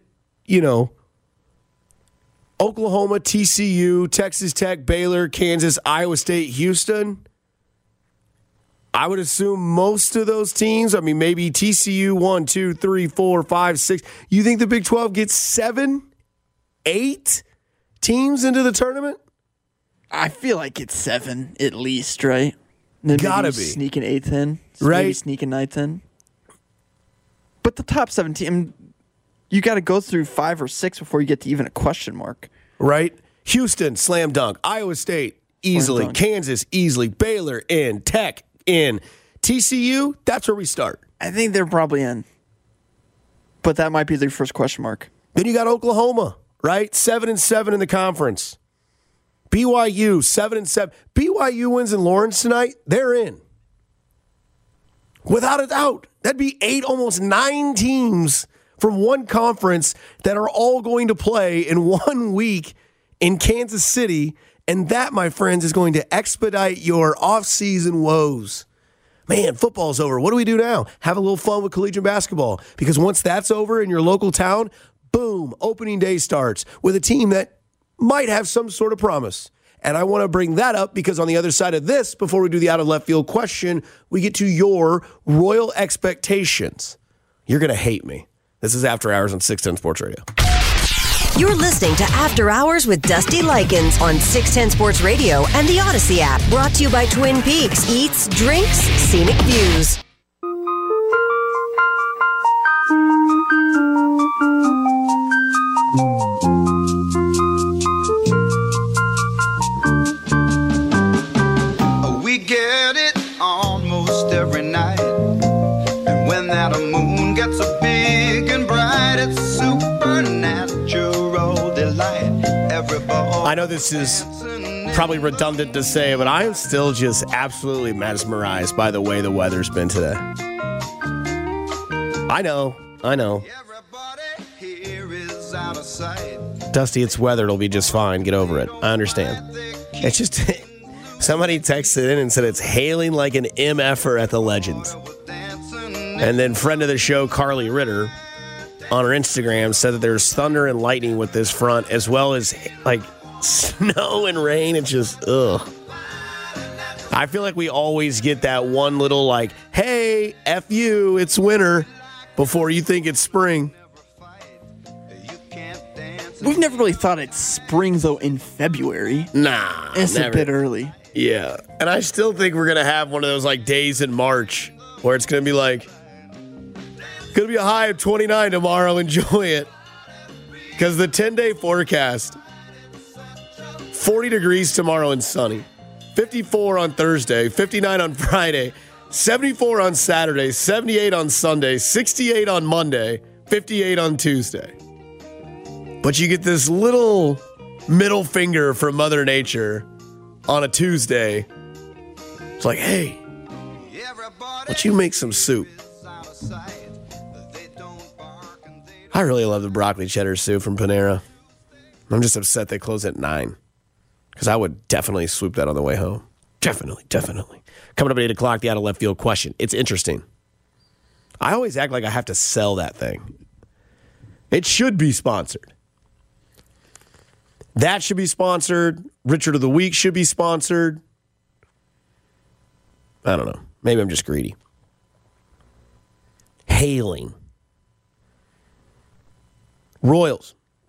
Oklahoma, TCU, Texas Tech, Baylor, Kansas, Iowa State, Houston. I would assume most of those teams, maybe TCU 1, 2, 3, 4, 5, 6. You think the Big 12 gets 7, 8 teams into the tournament? I feel like it's 7 at least, right? Then Gotta be. Sneaking 8th in. Right. Maybe sneaking 9th in. But the top 7 team, you got to go through 5 or 6 before you get to even a question mark. Right? Houston, slam dunk. Iowa State, easily. Kansas, easily. Baylor, in. Tech, in. TCU, that's where we start. I think they're probably in. But that might be their first question mark. Then you got Oklahoma, right? 7-7 in the conference. BYU, 7-7. BYU wins in Lawrence tonight, they're in. Without a doubt. That'd be 8, almost 9 teams from one conference that are all going to play in 1 week in Kansas City. And that, my friends, is going to expedite your off-season woes. Man, football's over. What do we do now? Have a little fun with collegiate basketball. Because once that's over in your local town, boom, opening day starts with a team that might have some sort of promise. And I want to bring that up because on the other side of this, before we do the out of left field question, we get to your royal expectations. You're going to hate me. This is After Hours on 610 Sports Radio. You're listening to After Hours with Dusty Likens on 610 Sports Radio and the Odyssey app. Brought to you by Twin Peaks. Eats, drinks, scenic views. We get it almost every night. And when that moon gets so big and bright, it's supernatural delight. Everybody. I know this is probably redundant to say, but I am still just absolutely mesmerized by the way the weather's been today. I know. Everybody here is out of sight. Dusty, it's weather. It'll be just fine. Get over it. I understand. It's just somebody texted in and said it's hailing like an MFer at the Legends. And then friend of the show, Carly Ritter, on her Instagram said that there's thunder and lightning with this front, as well as like snow and rain. It's just, ugh. I feel like we always get that one little like, hey, F you, it's winter, before you think it's spring. We've never really thought it's spring, though, in February. Nah. It's never. a bit early. Yeah. And I still think we're going to have one of those like days in March where it's going to be like, going to be a high of 29 tomorrow. Enjoy it. Because the 10-day forecast, 40 degrees tomorrow and sunny, 54 on Thursday, 59 on Friday, 74 on Saturday, 78 on Sunday, 68 on Monday, 58 on Tuesday. But you get this little middle finger from Mother Nature on a Tuesday. It's like, hey, why don't you make some soup? I really love the broccoli cheddar soup from Panera. I'm just upset they close at 9 because I would definitely swoop that on the way home. Definitely. Coming up at 8 o'clock, the out of left field question. It's interesting. I always act like I have to sell that thing. It should be sponsored. That should be sponsored. Richard of the Week should be sponsored. I don't know. Maybe I'm just greedy. Hailing. Royals.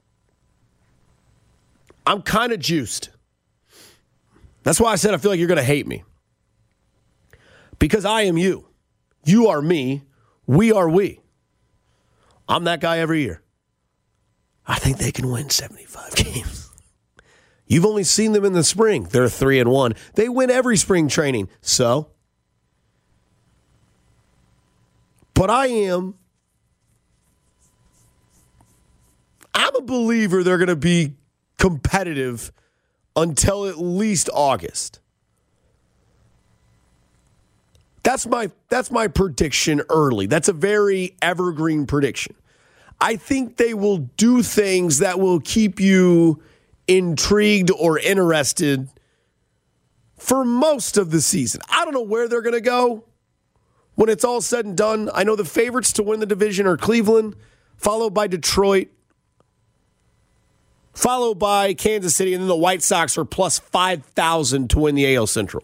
I'm kind of juiced. That's why I said I feel like you're going to hate me. Because I am you. You are me. We are we. I'm that guy every year. I think they can win 75 games. You've only seen them in the spring. They're 3-1. They win every spring training. So? But I'm a believer they're going to be competitive until at least August. That's my prediction early. That's a very evergreen prediction. I think they will do things that will keep you intrigued or interested for most of the season. I don't know where they're going to go when it's all said and done. I know the favorites to win the division are Cleveland, followed by Detroit, followed by Kansas City, and then the White Sox are plus 5,000 to win the AL Central.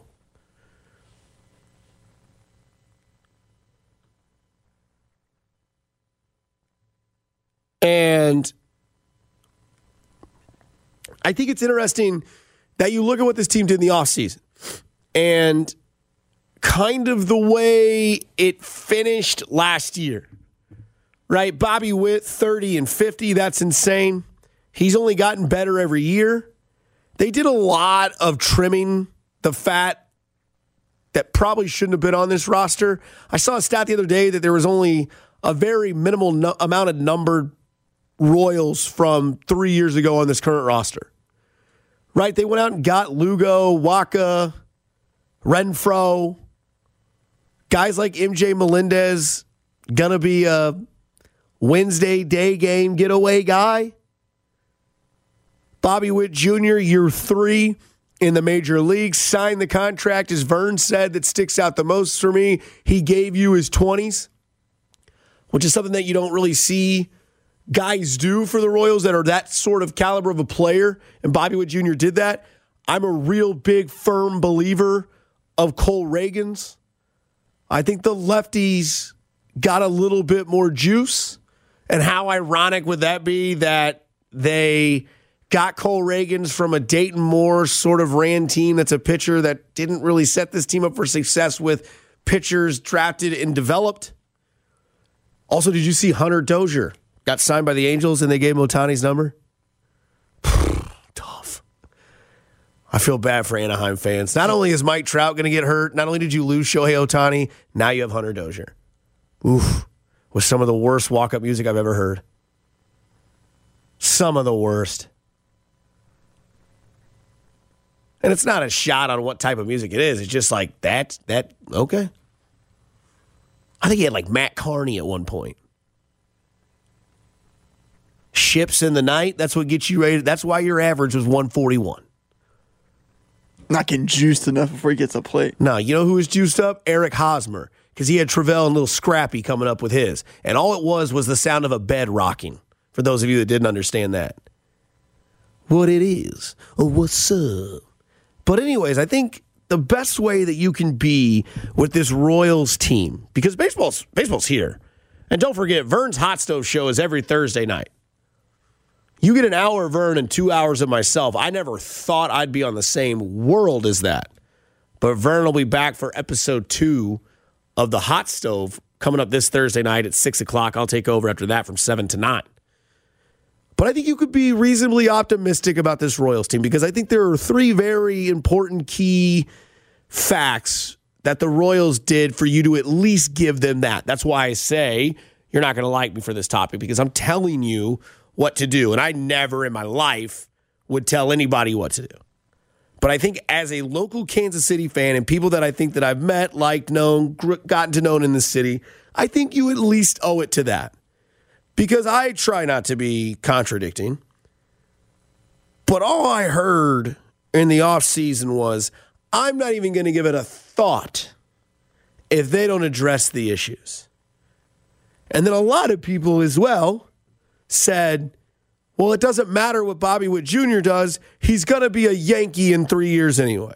And I think it's interesting that you look at what this team did in the offseason and kind of the way it finished last year, right? Bobby Witt, 30 and 50. That's insane. He's only gotten better every year. They did a lot of trimming the fat that probably shouldn't have been on this roster. I saw a stat the other day that there was only a very minimal amount of numbered Royals from 3 years ago on this current roster. Right? They went out and got Lugo, Waka, Renfroe, guys like MJ Melendez, gonna be a Wednesday day game getaway guy. Bobby Witt Jr., year 3 in the major leagues, signed the contract, as Vern said, that sticks out the most for me. He gave you his 20s, which is something that you don't really see guys do for the Royals that are that sort of caliber of a player, and Bobby Witt Jr. did that. I'm a real big, firm believer of Cole Reagans. I think the lefties got a little bit more juice, and how ironic would that be that they got Cole Reagans from a Dayton Moore sort of ran team that's a pitcher that didn't really set this team up for success with pitchers drafted and developed. Also, did you see Hunter Dozier got signed by the Angels and they gave him Ohtani's number? Tough. I feel bad for Anaheim fans. Not only is Mike Trout going to get hurt, not only did you lose Shohei Ohtani, now you have Hunter Dozier. Oof. With some of the worst walk-up music I've ever heard. Some of the worst. And it's not a shot on what type of music it is. It's just like, that, okay. I think he had like Matt Carney at one point. Ships in the Night, that's what gets you rated. That's why your average was 141. Not getting juiced enough before he gets a plate. No, you know who was juiced up? Eric Hosmer, because he had Travell and Little Scrappy coming up with his. And all it was the sound of a bed rocking, for those of you that didn't understand that. What it is, or what's up. But anyways, I think the best way that you can be with this Royals team, because baseball's here. And don't forget, Vern's Hot Stove Show is every Thursday night. You get an hour of Vern and 2 hours of myself. I never thought I'd be on the same world as that. But Vern will be back for episode 2 of The Hot Stove coming up this Thursday night at 6 o'clock. I'll take over after that from 7 to 9. But I think you could be reasonably optimistic about this Royals team because I think there are 3 very important key facts that the Royals did for you to at least give them that. That's why I say you're not going to like me for this topic because I'm telling you what to do. And I never in my life would tell anybody what to do. But I think as a local Kansas City fan and people that I think that I've met, liked, known, gotten to know in the city, I think you at least owe it to that. Because I try not to be contradicting. But all I heard in the offseason was, I'm not even going to give it a thought if they don't address the issues. And then a lot of people as well said, well, it doesn't matter what Bobby Witt Jr. does. He's going to be a Yankee in 3 years anyway.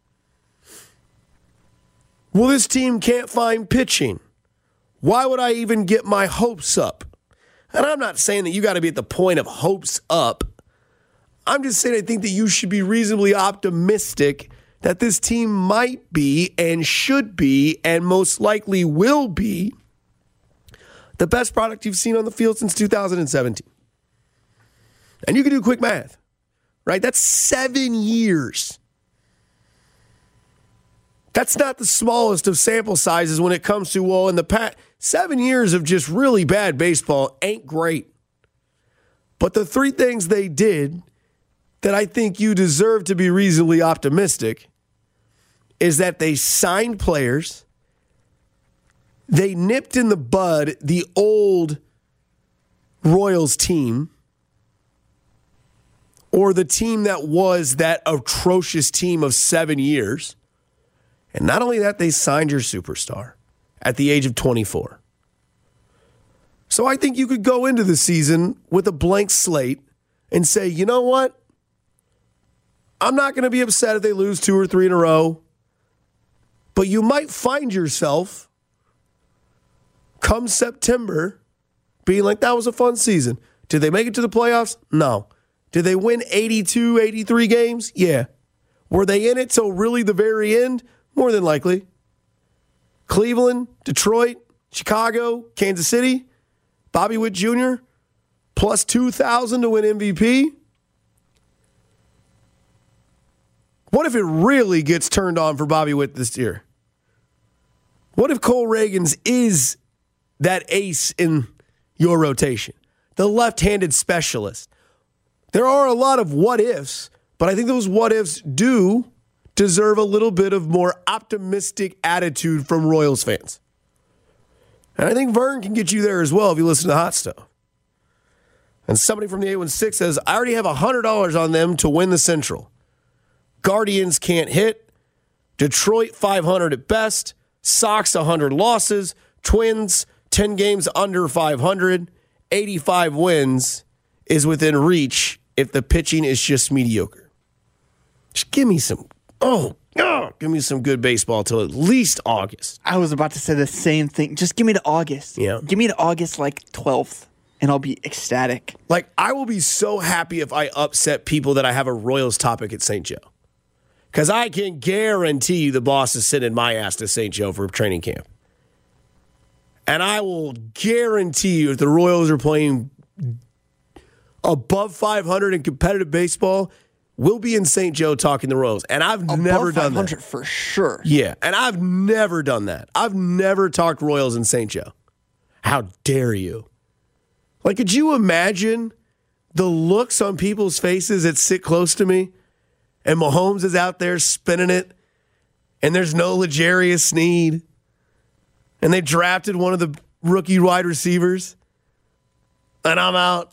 Well, this team can't find pitching. Why would I even get my hopes up? And I'm not saying that you got to be at the point of hopes up. I'm just saying I think that you should be reasonably optimistic that this team might be and should be and most likely will be the best product you've seen on the field since 2017. And you can do quick math, right? That's 7 years. That's not the smallest of sample sizes when it comes to, well, in the past, 7 years of just really bad baseball ain't great. But the 3 things they did that I think you deserve to be reasonably optimistic is that they signed players, they nipped in the bud the old Royals team, or the team that was that atrocious team of 7 years. And not only that, they signed your superstar at the age of 24. So I think you could go into the season with a blank slate and say, you know what? I'm not going to be upset if they lose 2 or 3 in a row. But you might find yourself come September being like, that was a fun season. Did they make it to the playoffs? No. Did they win 82, 83 games? Yeah. Were they in it till really the very end? More than likely. Cleveland, Detroit, Chicago, Kansas City, Bobby Witt Jr., plus 2,000 to win MVP. What if it really gets turned on for Bobby Witt this year? What if Cole Reagans is that ace in your rotation? The left-handed specialist. There are a lot of what-ifs, but I think those what-ifs do deserve a little bit of more optimistic attitude from Royals fans. And I think Vern can get you there as well if you listen to Hot Stuff. And somebody from the 816 says, I already have $100 on them to win the Central. Guardians can't hit. Detroit 500 at best. Sox 100 losses. Twins 10 games under 500. 85 wins is within reach if the pitching is just mediocre. Just give me some, give me some good baseball till at least August. I was about to say the same thing. Just give me to August. Yeah. Give me to August like 12th, and I'll be ecstatic. Like, I will be so happy if I upset people that I have a Royals topic at St. Joe. Because I can guarantee you the boss is sending my ass to St. Joe for training camp. And I will guarantee you if the Royals are playing above 500 in competitive baseball, we'll be in St. Joe talking the Royals. And I've never done that. For sure. Yeah, and I've never done that. I've never talked Royals in St. Joe. How dare you? Like, could you imagine the looks on people's faces that sit close to me? And Mahomes is out there spinning it, and there's no L'Jarius Sneed. And they drafted one of the rookie wide receivers, and I'm out.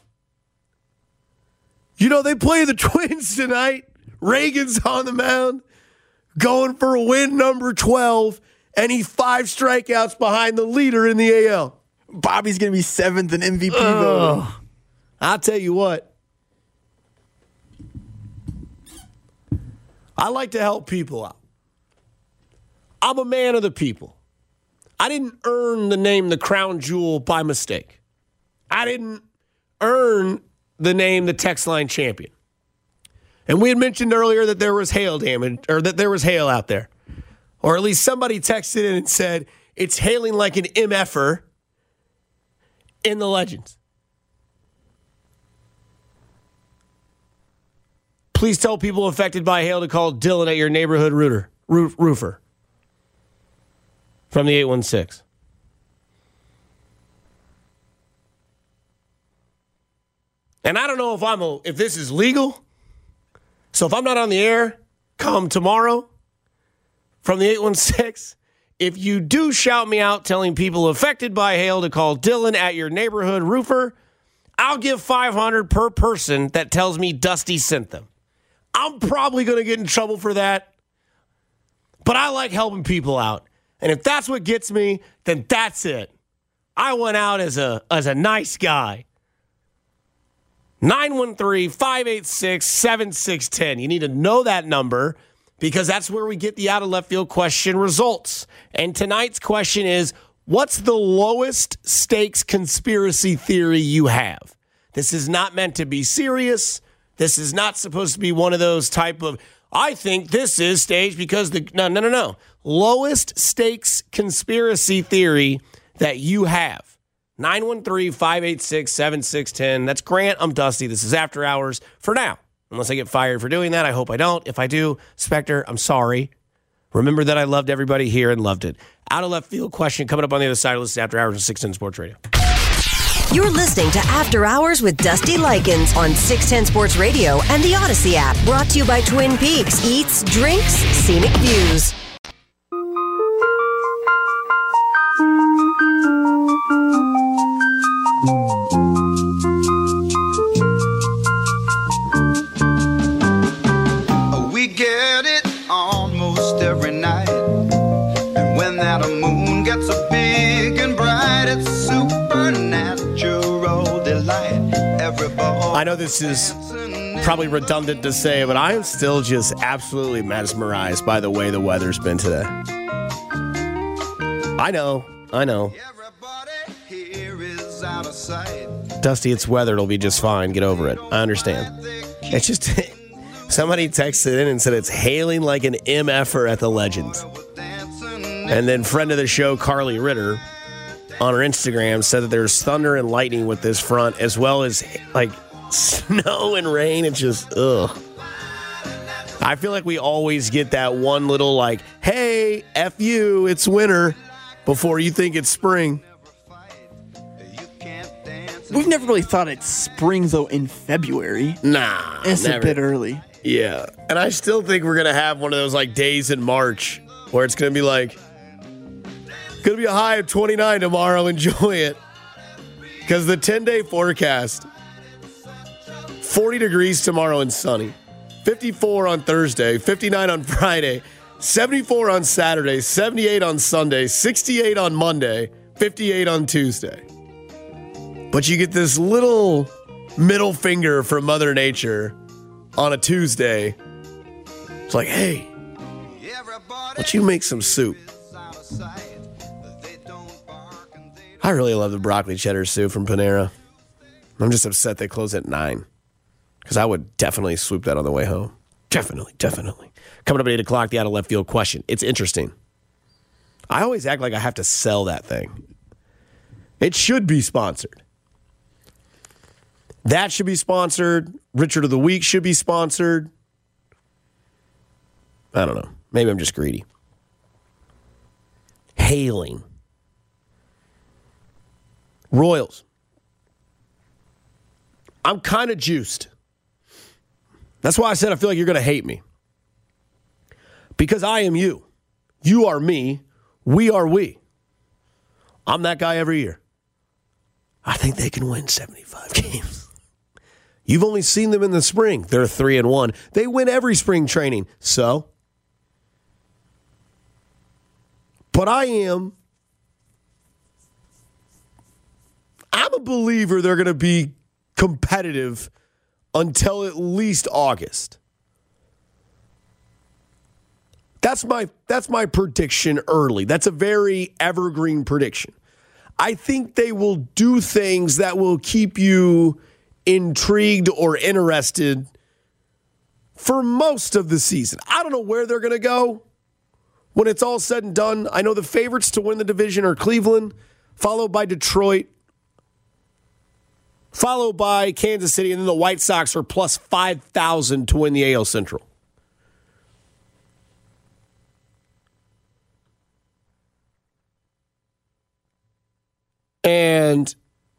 You know, they play the Twins tonight. Reagan's on the mound, going for win number 12, and he's 5 strikeouts behind the leader in the AL. Bobby's going to be 7th in MVP voting. I'll tell you what. I like to help people out. I'm a man of the people. I didn't earn the name the Crown Jewel by mistake. I didn't earn the name the Text Line Champion. And we had mentioned earlier that there was hail damage, or that there was hail out there. Or at least somebody texted in and said, it's hailing like an MFer in the Legends. Please tell people affected by hail to call Dylan at your neighborhood roofer. From the 816. And I don't know if this is legal. So if I'm not on the air come tomorrow from the 816, if you do shout me out telling people affected by hail to call Dylan at your neighborhood roofer, I'll give $500 per person that tells me Dusty sent them. I'm probably going to get in trouble for that, but I like helping people out. And if that's what gets me, then that's it. I went out as a nice guy. 913-586-7610. You need to know that number because that's where we get the out of left field question results. And tonight's question is, what's the lowest stakes conspiracy theory you have? This is not meant to be serious. This is not supposed to be one of those type of, I think this is staged because no. Lowest stakes conspiracy theory that you have. 913-586-7610. That's Grant. I'm Dusty. This is After Hours for now. Unless I get fired for doing that. I hope I don't. If I do, Spectre, I'm sorry. Remember that I loved everybody here and loved it. Out of left field question coming up on the other side of this After Hours on 610 Sports Radio. You're listening to After Hours with Dusty Likens on 610 Sports Radio and the Odyssey app. Brought to you by Twin Peaks. Eats, drinks, scenic views. We get it almost every night. And when that moon gets so big and bright, it's supernatural delight. Everybody. I know this is probably redundant to say, but I am still just absolutely mesmerized by the way the weather's been today. I know. Everybody here is out of sight. Dusty, it's weather. It'll be just fine. Get over it. I understand. It's just somebody texted in and said it's hailing like an MFer at the Legends. And then friend of the show, Carly Ritter, on her Instagram said that there's thunder and lightning with this front, as well as like snow and rain. It's just, ugh. I feel like we always get that one little like, hey, F you, it's winter, before you think it's spring. We've never really thought it's spring, though, in February. Nah. It's never. a bit early. Yeah. And I still think we're going to have one of those like days in March where it's going to be like, going to be a high of 29 tomorrow. Enjoy it. Because the 10-day forecast, 40 degrees tomorrow and sunny. 54 on Thursday, 59 on Friday, 74 on Saturday, 78 on Sunday, 68 on Monday, 58 on Tuesday. But you get this little middle finger from Mother Nature on a Tuesday. It's like, hey, why don't you make some soup? I really love the broccoli cheddar soup from Panera. I'm just upset they close at 9. Because I would definitely swoop that on the way home. Definitely. Coming up at 8 o'clock, the out of left field question. It's interesting. I always act like I have to sell that thing. It should be sponsored. That should be sponsored. Richard of the Week should be sponsored. I don't know. Maybe I'm just greedy. Hailing. Royals. I'm kind of juiced. That's why I said I feel like you're going to hate me. Because I am you. You are me. We are we. I'm that guy every year. I think they can win 75 games. You've only seen them in the spring. They're 3-1. They win every spring training. So? But I'm a believer they're going to be competitive until at least August. That's my prediction early. That's a very evergreen prediction. I think they will do things that will keep you intrigued or interested for most of the season. I don't know where they're going to go, when it's all said and done, I know the favorites to win the division are Cleveland, followed by Detroit, followed by Kansas City, and then the White Sox are plus 5,000 to win the AL Central. And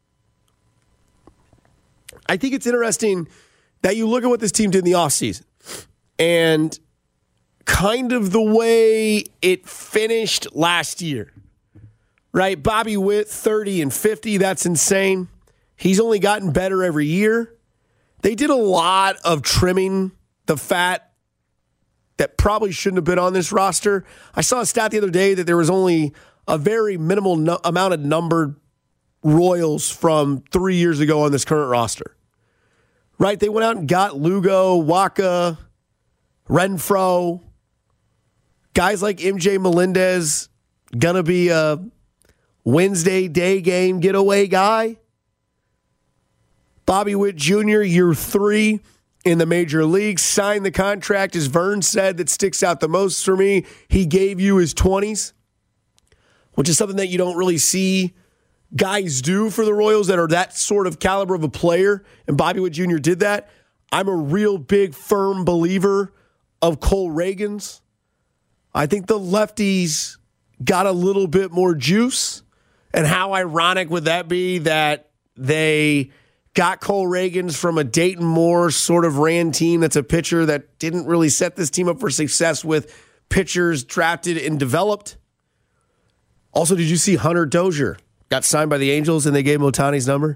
I think it's interesting that you look at what this team did in the offseason and kind of the way it finished last year, right? Bobby Witt, 30 and 50, that's insane. He's only gotten better every year. They did a lot of trimming the fat that probably shouldn't have been on this roster. I saw a stat the other day that there was only a very minimal amount of numbered Royals from 3 years ago on this current roster. Right? They went out and got Lugo, Waka, Renfroe, guys like MJ Melendez, gonna be a Wednesday day game getaway guy. Bobby Witt Jr., year 3 in the major leagues, signed the contract, as Vern said, that sticks out the most for me. He gave you his 20s, which is something that you don't really see guys do for the Royals that are that sort of caliber of a player, and Bobby Witt Jr. did that. I'm a real big, firm believer of Cole Reagans. I think the lefties got a little bit more juice, and how ironic would that be that they got Cole Reagans from a Dayton Moore sort of ran team that's a pitcher that didn't really set this team up for success with pitchers drafted and developed. Also, did you see Hunter Dozier got signed by the Angels and they gave him Ohtani's number?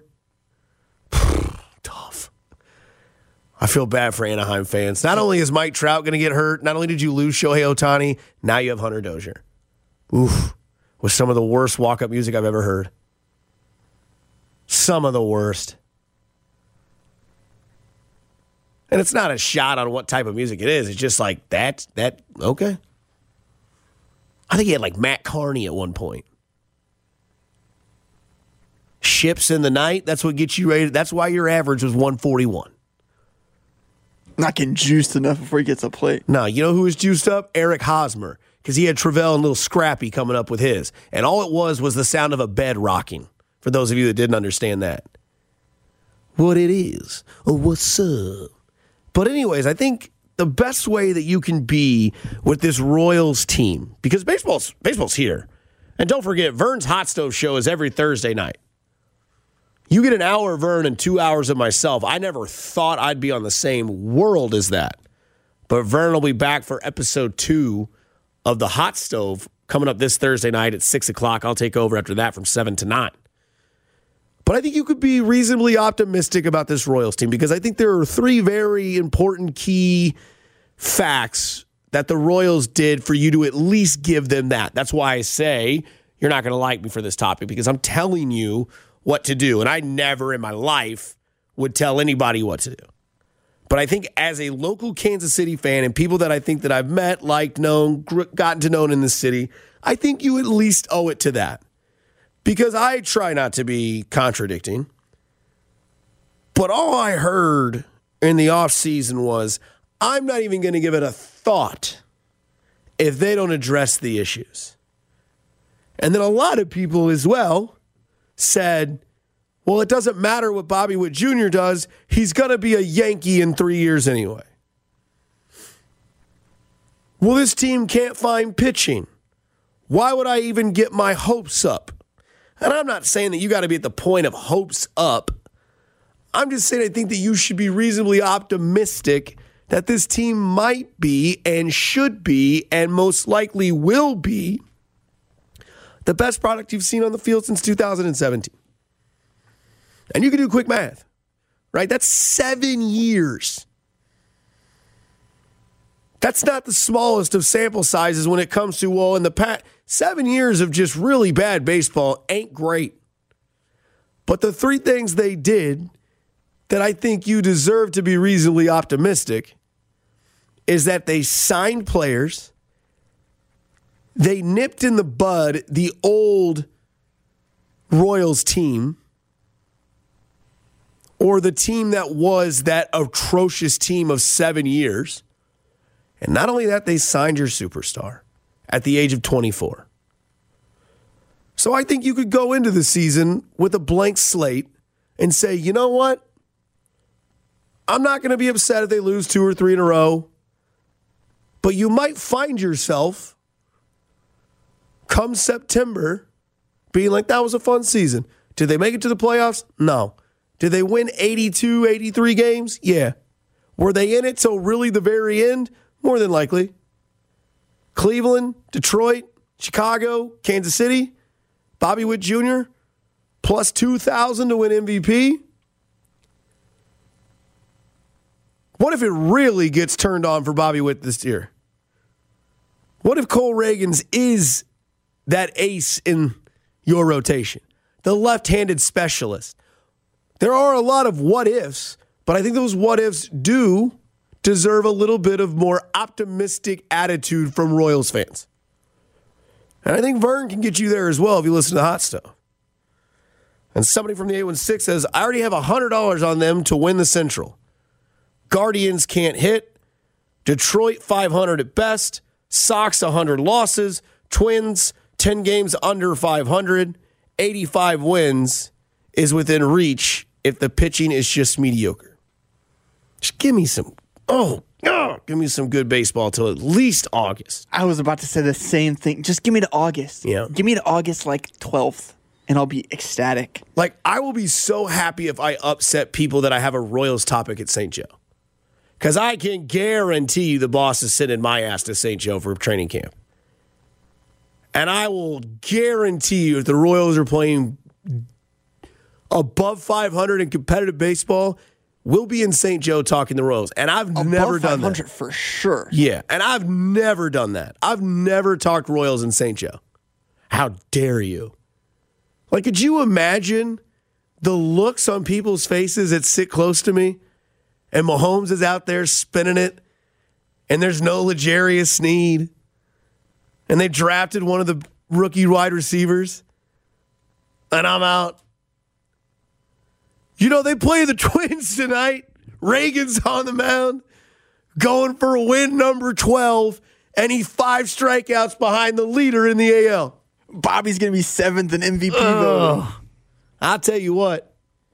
Tough. I feel bad for Anaheim fans. Not only is Mike Trout going to get hurt, not only did you lose Shohei Ohtani, now you have Hunter Dozier. Oof. With some of the worst walk-up music I've ever heard. Some of the worst. And it's not a shot on what type of music it is. It's just like, that, okay. I think he had like Matt Carney at one point. Ships in the night, that's what gets you rated. That's why your average was 141. Not getting juiced enough before he gets a plate. No, you know who was juiced up? Eric Hosmer, because he had Travell and Little Scrappy coming up with his. And all it was the sound of a bed rocking, for those of you that didn't understand that. What it is, or what's up. But anyways, I think the best way that you can be with this Royals team, because baseball's here. And don't forget, Vern's Hot Stove Show is every Thursday night. You get an hour of Vern and 2 hours of myself. I never thought I'd be on the same world as that. But Vern will be back for episode 2 of The Hot Stove coming up this Thursday night at 6 o'clock. I'll take over after that from 7 to 9. But I think you could be reasonably optimistic about this Royals team because I think there are 3 very important key facts that the Royals did for you to at least give them that. That's why I say you're not going to like me for this topic because I'm telling you what to do. And I never in my life would tell anybody what to do. But I think as a local Kansas City fan and people that I think that I've met, liked, known, gotten to know in this city, I think you at least owe it to that. Because I try not to be contradicting. But all I heard in the offseason was, I'm not even going to give it a thought if they don't address the issues. And then a lot of people as well said, well, it doesn't matter what Bobby Witt Jr. does. He's going to be a Yankee in 3 years anyway. Well, this team can't find pitching. Why would I even get my hopes up? And I'm not saying that you got to be at the point of hopes up. I'm just saying I think that you should be reasonably optimistic that this team might be and should be and most likely will be the best product you've seen on the field since 2017. And you can do quick math, right? That's 7 years. That's not the smallest of sample sizes when it comes to, well, in the past, 7 years of just really bad baseball ain't great. But the 3 things they did that I think you deserve to be reasonably optimistic is that they signed players. They nipped in the bud the old Royals team or the team that was that atrocious team of 7 years. And not only that, they signed your superstar. at the age of 24. So I think you could go into the season with a blank slate and say, you know what? I'm not going to be upset if they lose 2 or 3 in a row. But you might find yourself come September being like, that was a fun season. Did they make it to the playoffs? No. Did they win 82, 83 games? Yeah. Were they in it till really the very end? More than likely. Cleveland, Detroit, Chicago, Kansas City, Bobby Witt Jr., plus 2,000 to win MVP. What if it really gets turned on for Bobby Witt this year? What if Cole Reagans is that ace in your rotation? The left-handed specialist. There are a lot of what-ifs, but I think those what-ifs do deserve a little bit of more optimistic attitude from Royals fans. And I think Vern can get you there as well if you listen to Hot Stuff. And somebody from the 816 says, I already have $100 on them to win the Central. Guardians can't hit. Detroit 500 at best. Sox 100 losses. Twins 10 games under 500. 85 wins is within reach if the pitching is just mediocre. Just give me some, give me some good baseball till at least August. I was about to say the same thing. Just give me to August. Yeah. Give me to August like 12th, and I'll be ecstatic. Like, I will be so happy if I upset people that I have a Royals topic at St. Joe. Because I can guarantee you the boss is sending my ass to St. Joe for training camp. And I will guarantee you if the Royals are playing above 500 in competitive baseball, we'll be in St. Joe talking the Royals. And I've never done that. 500 for sure. Yeah, and I've never done that. I've never talked Royals in St. Joe. How dare you? Like, could you imagine the looks on people's faces that sit close to me? And Mahomes is out there spinning it, and there's no L'Jarius Sneed. And they drafted one of the rookie wide receivers, and I'm out. You know, they play the Twins tonight. Reagan's on the mound, going for win number 12, and he's 5 strikeouts behind the leader in the AL. Bobby's going to be 7th in MVP voting. I'll tell you what.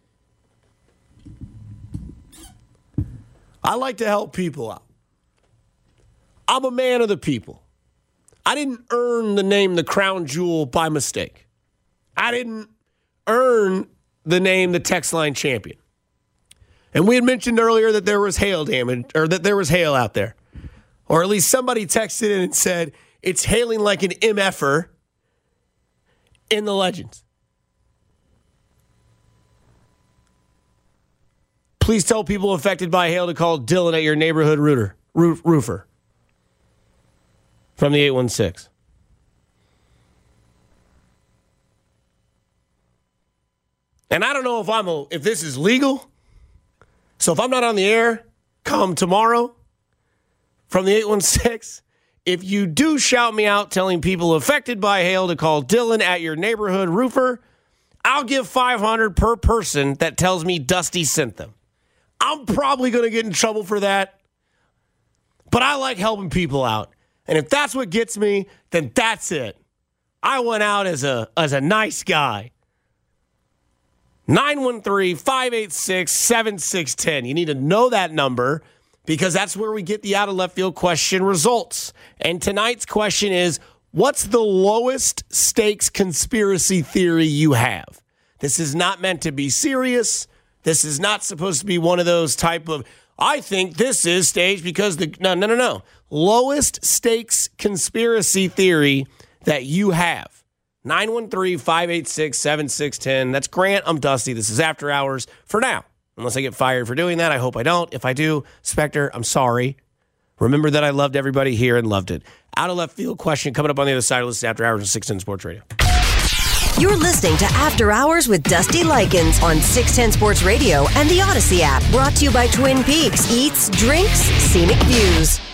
I like to help people out. I'm a man of the people. I didn't earn the name the Crown Jewel by mistake. I didn't earn the name the Text Line Champion. And we had mentioned earlier that there was hail damage, or that there was hail out there. Or at least somebody texted in and said, it's hailing like an MFer in the Legends. Please tell people affected by hail to call Dylan at your neighborhood roofer. From the 816. And I don't know if this is legal. So if I'm not on the air come tomorrow from the 816, if you do shout me out telling people affected by hail to call Dylan at your neighborhood roofer, I'll give $500 per person that tells me Dusty sent them. I'm probably going to get in trouble for that, but I like helping people out. And if that's what gets me, then that's it. I went out as a nice guy. 913-586-7610. You need to know that number because that's where we get the out of left field question results. And tonight's question is, what's the lowest stakes conspiracy theory you have? This is not meant to be serious. This is not supposed to be one of those type of, I think this is staged because no. Lowest stakes conspiracy theory that you have. 913-586-7610. That's Grant. I'm Dusty. This is After Hours for now. Unless I get fired for doing that. I hope I don't. If I do, Spectre, I'm sorry. Remember that I loved everybody here and loved it. Out of left field question coming up on the other side of this After Hours on 610 Sports Radio. You're listening to After Hours with Dusty Likens on 610 Sports Radio and the Odyssey app. Brought to you by Twin Peaks. Eats, drinks, scenic views.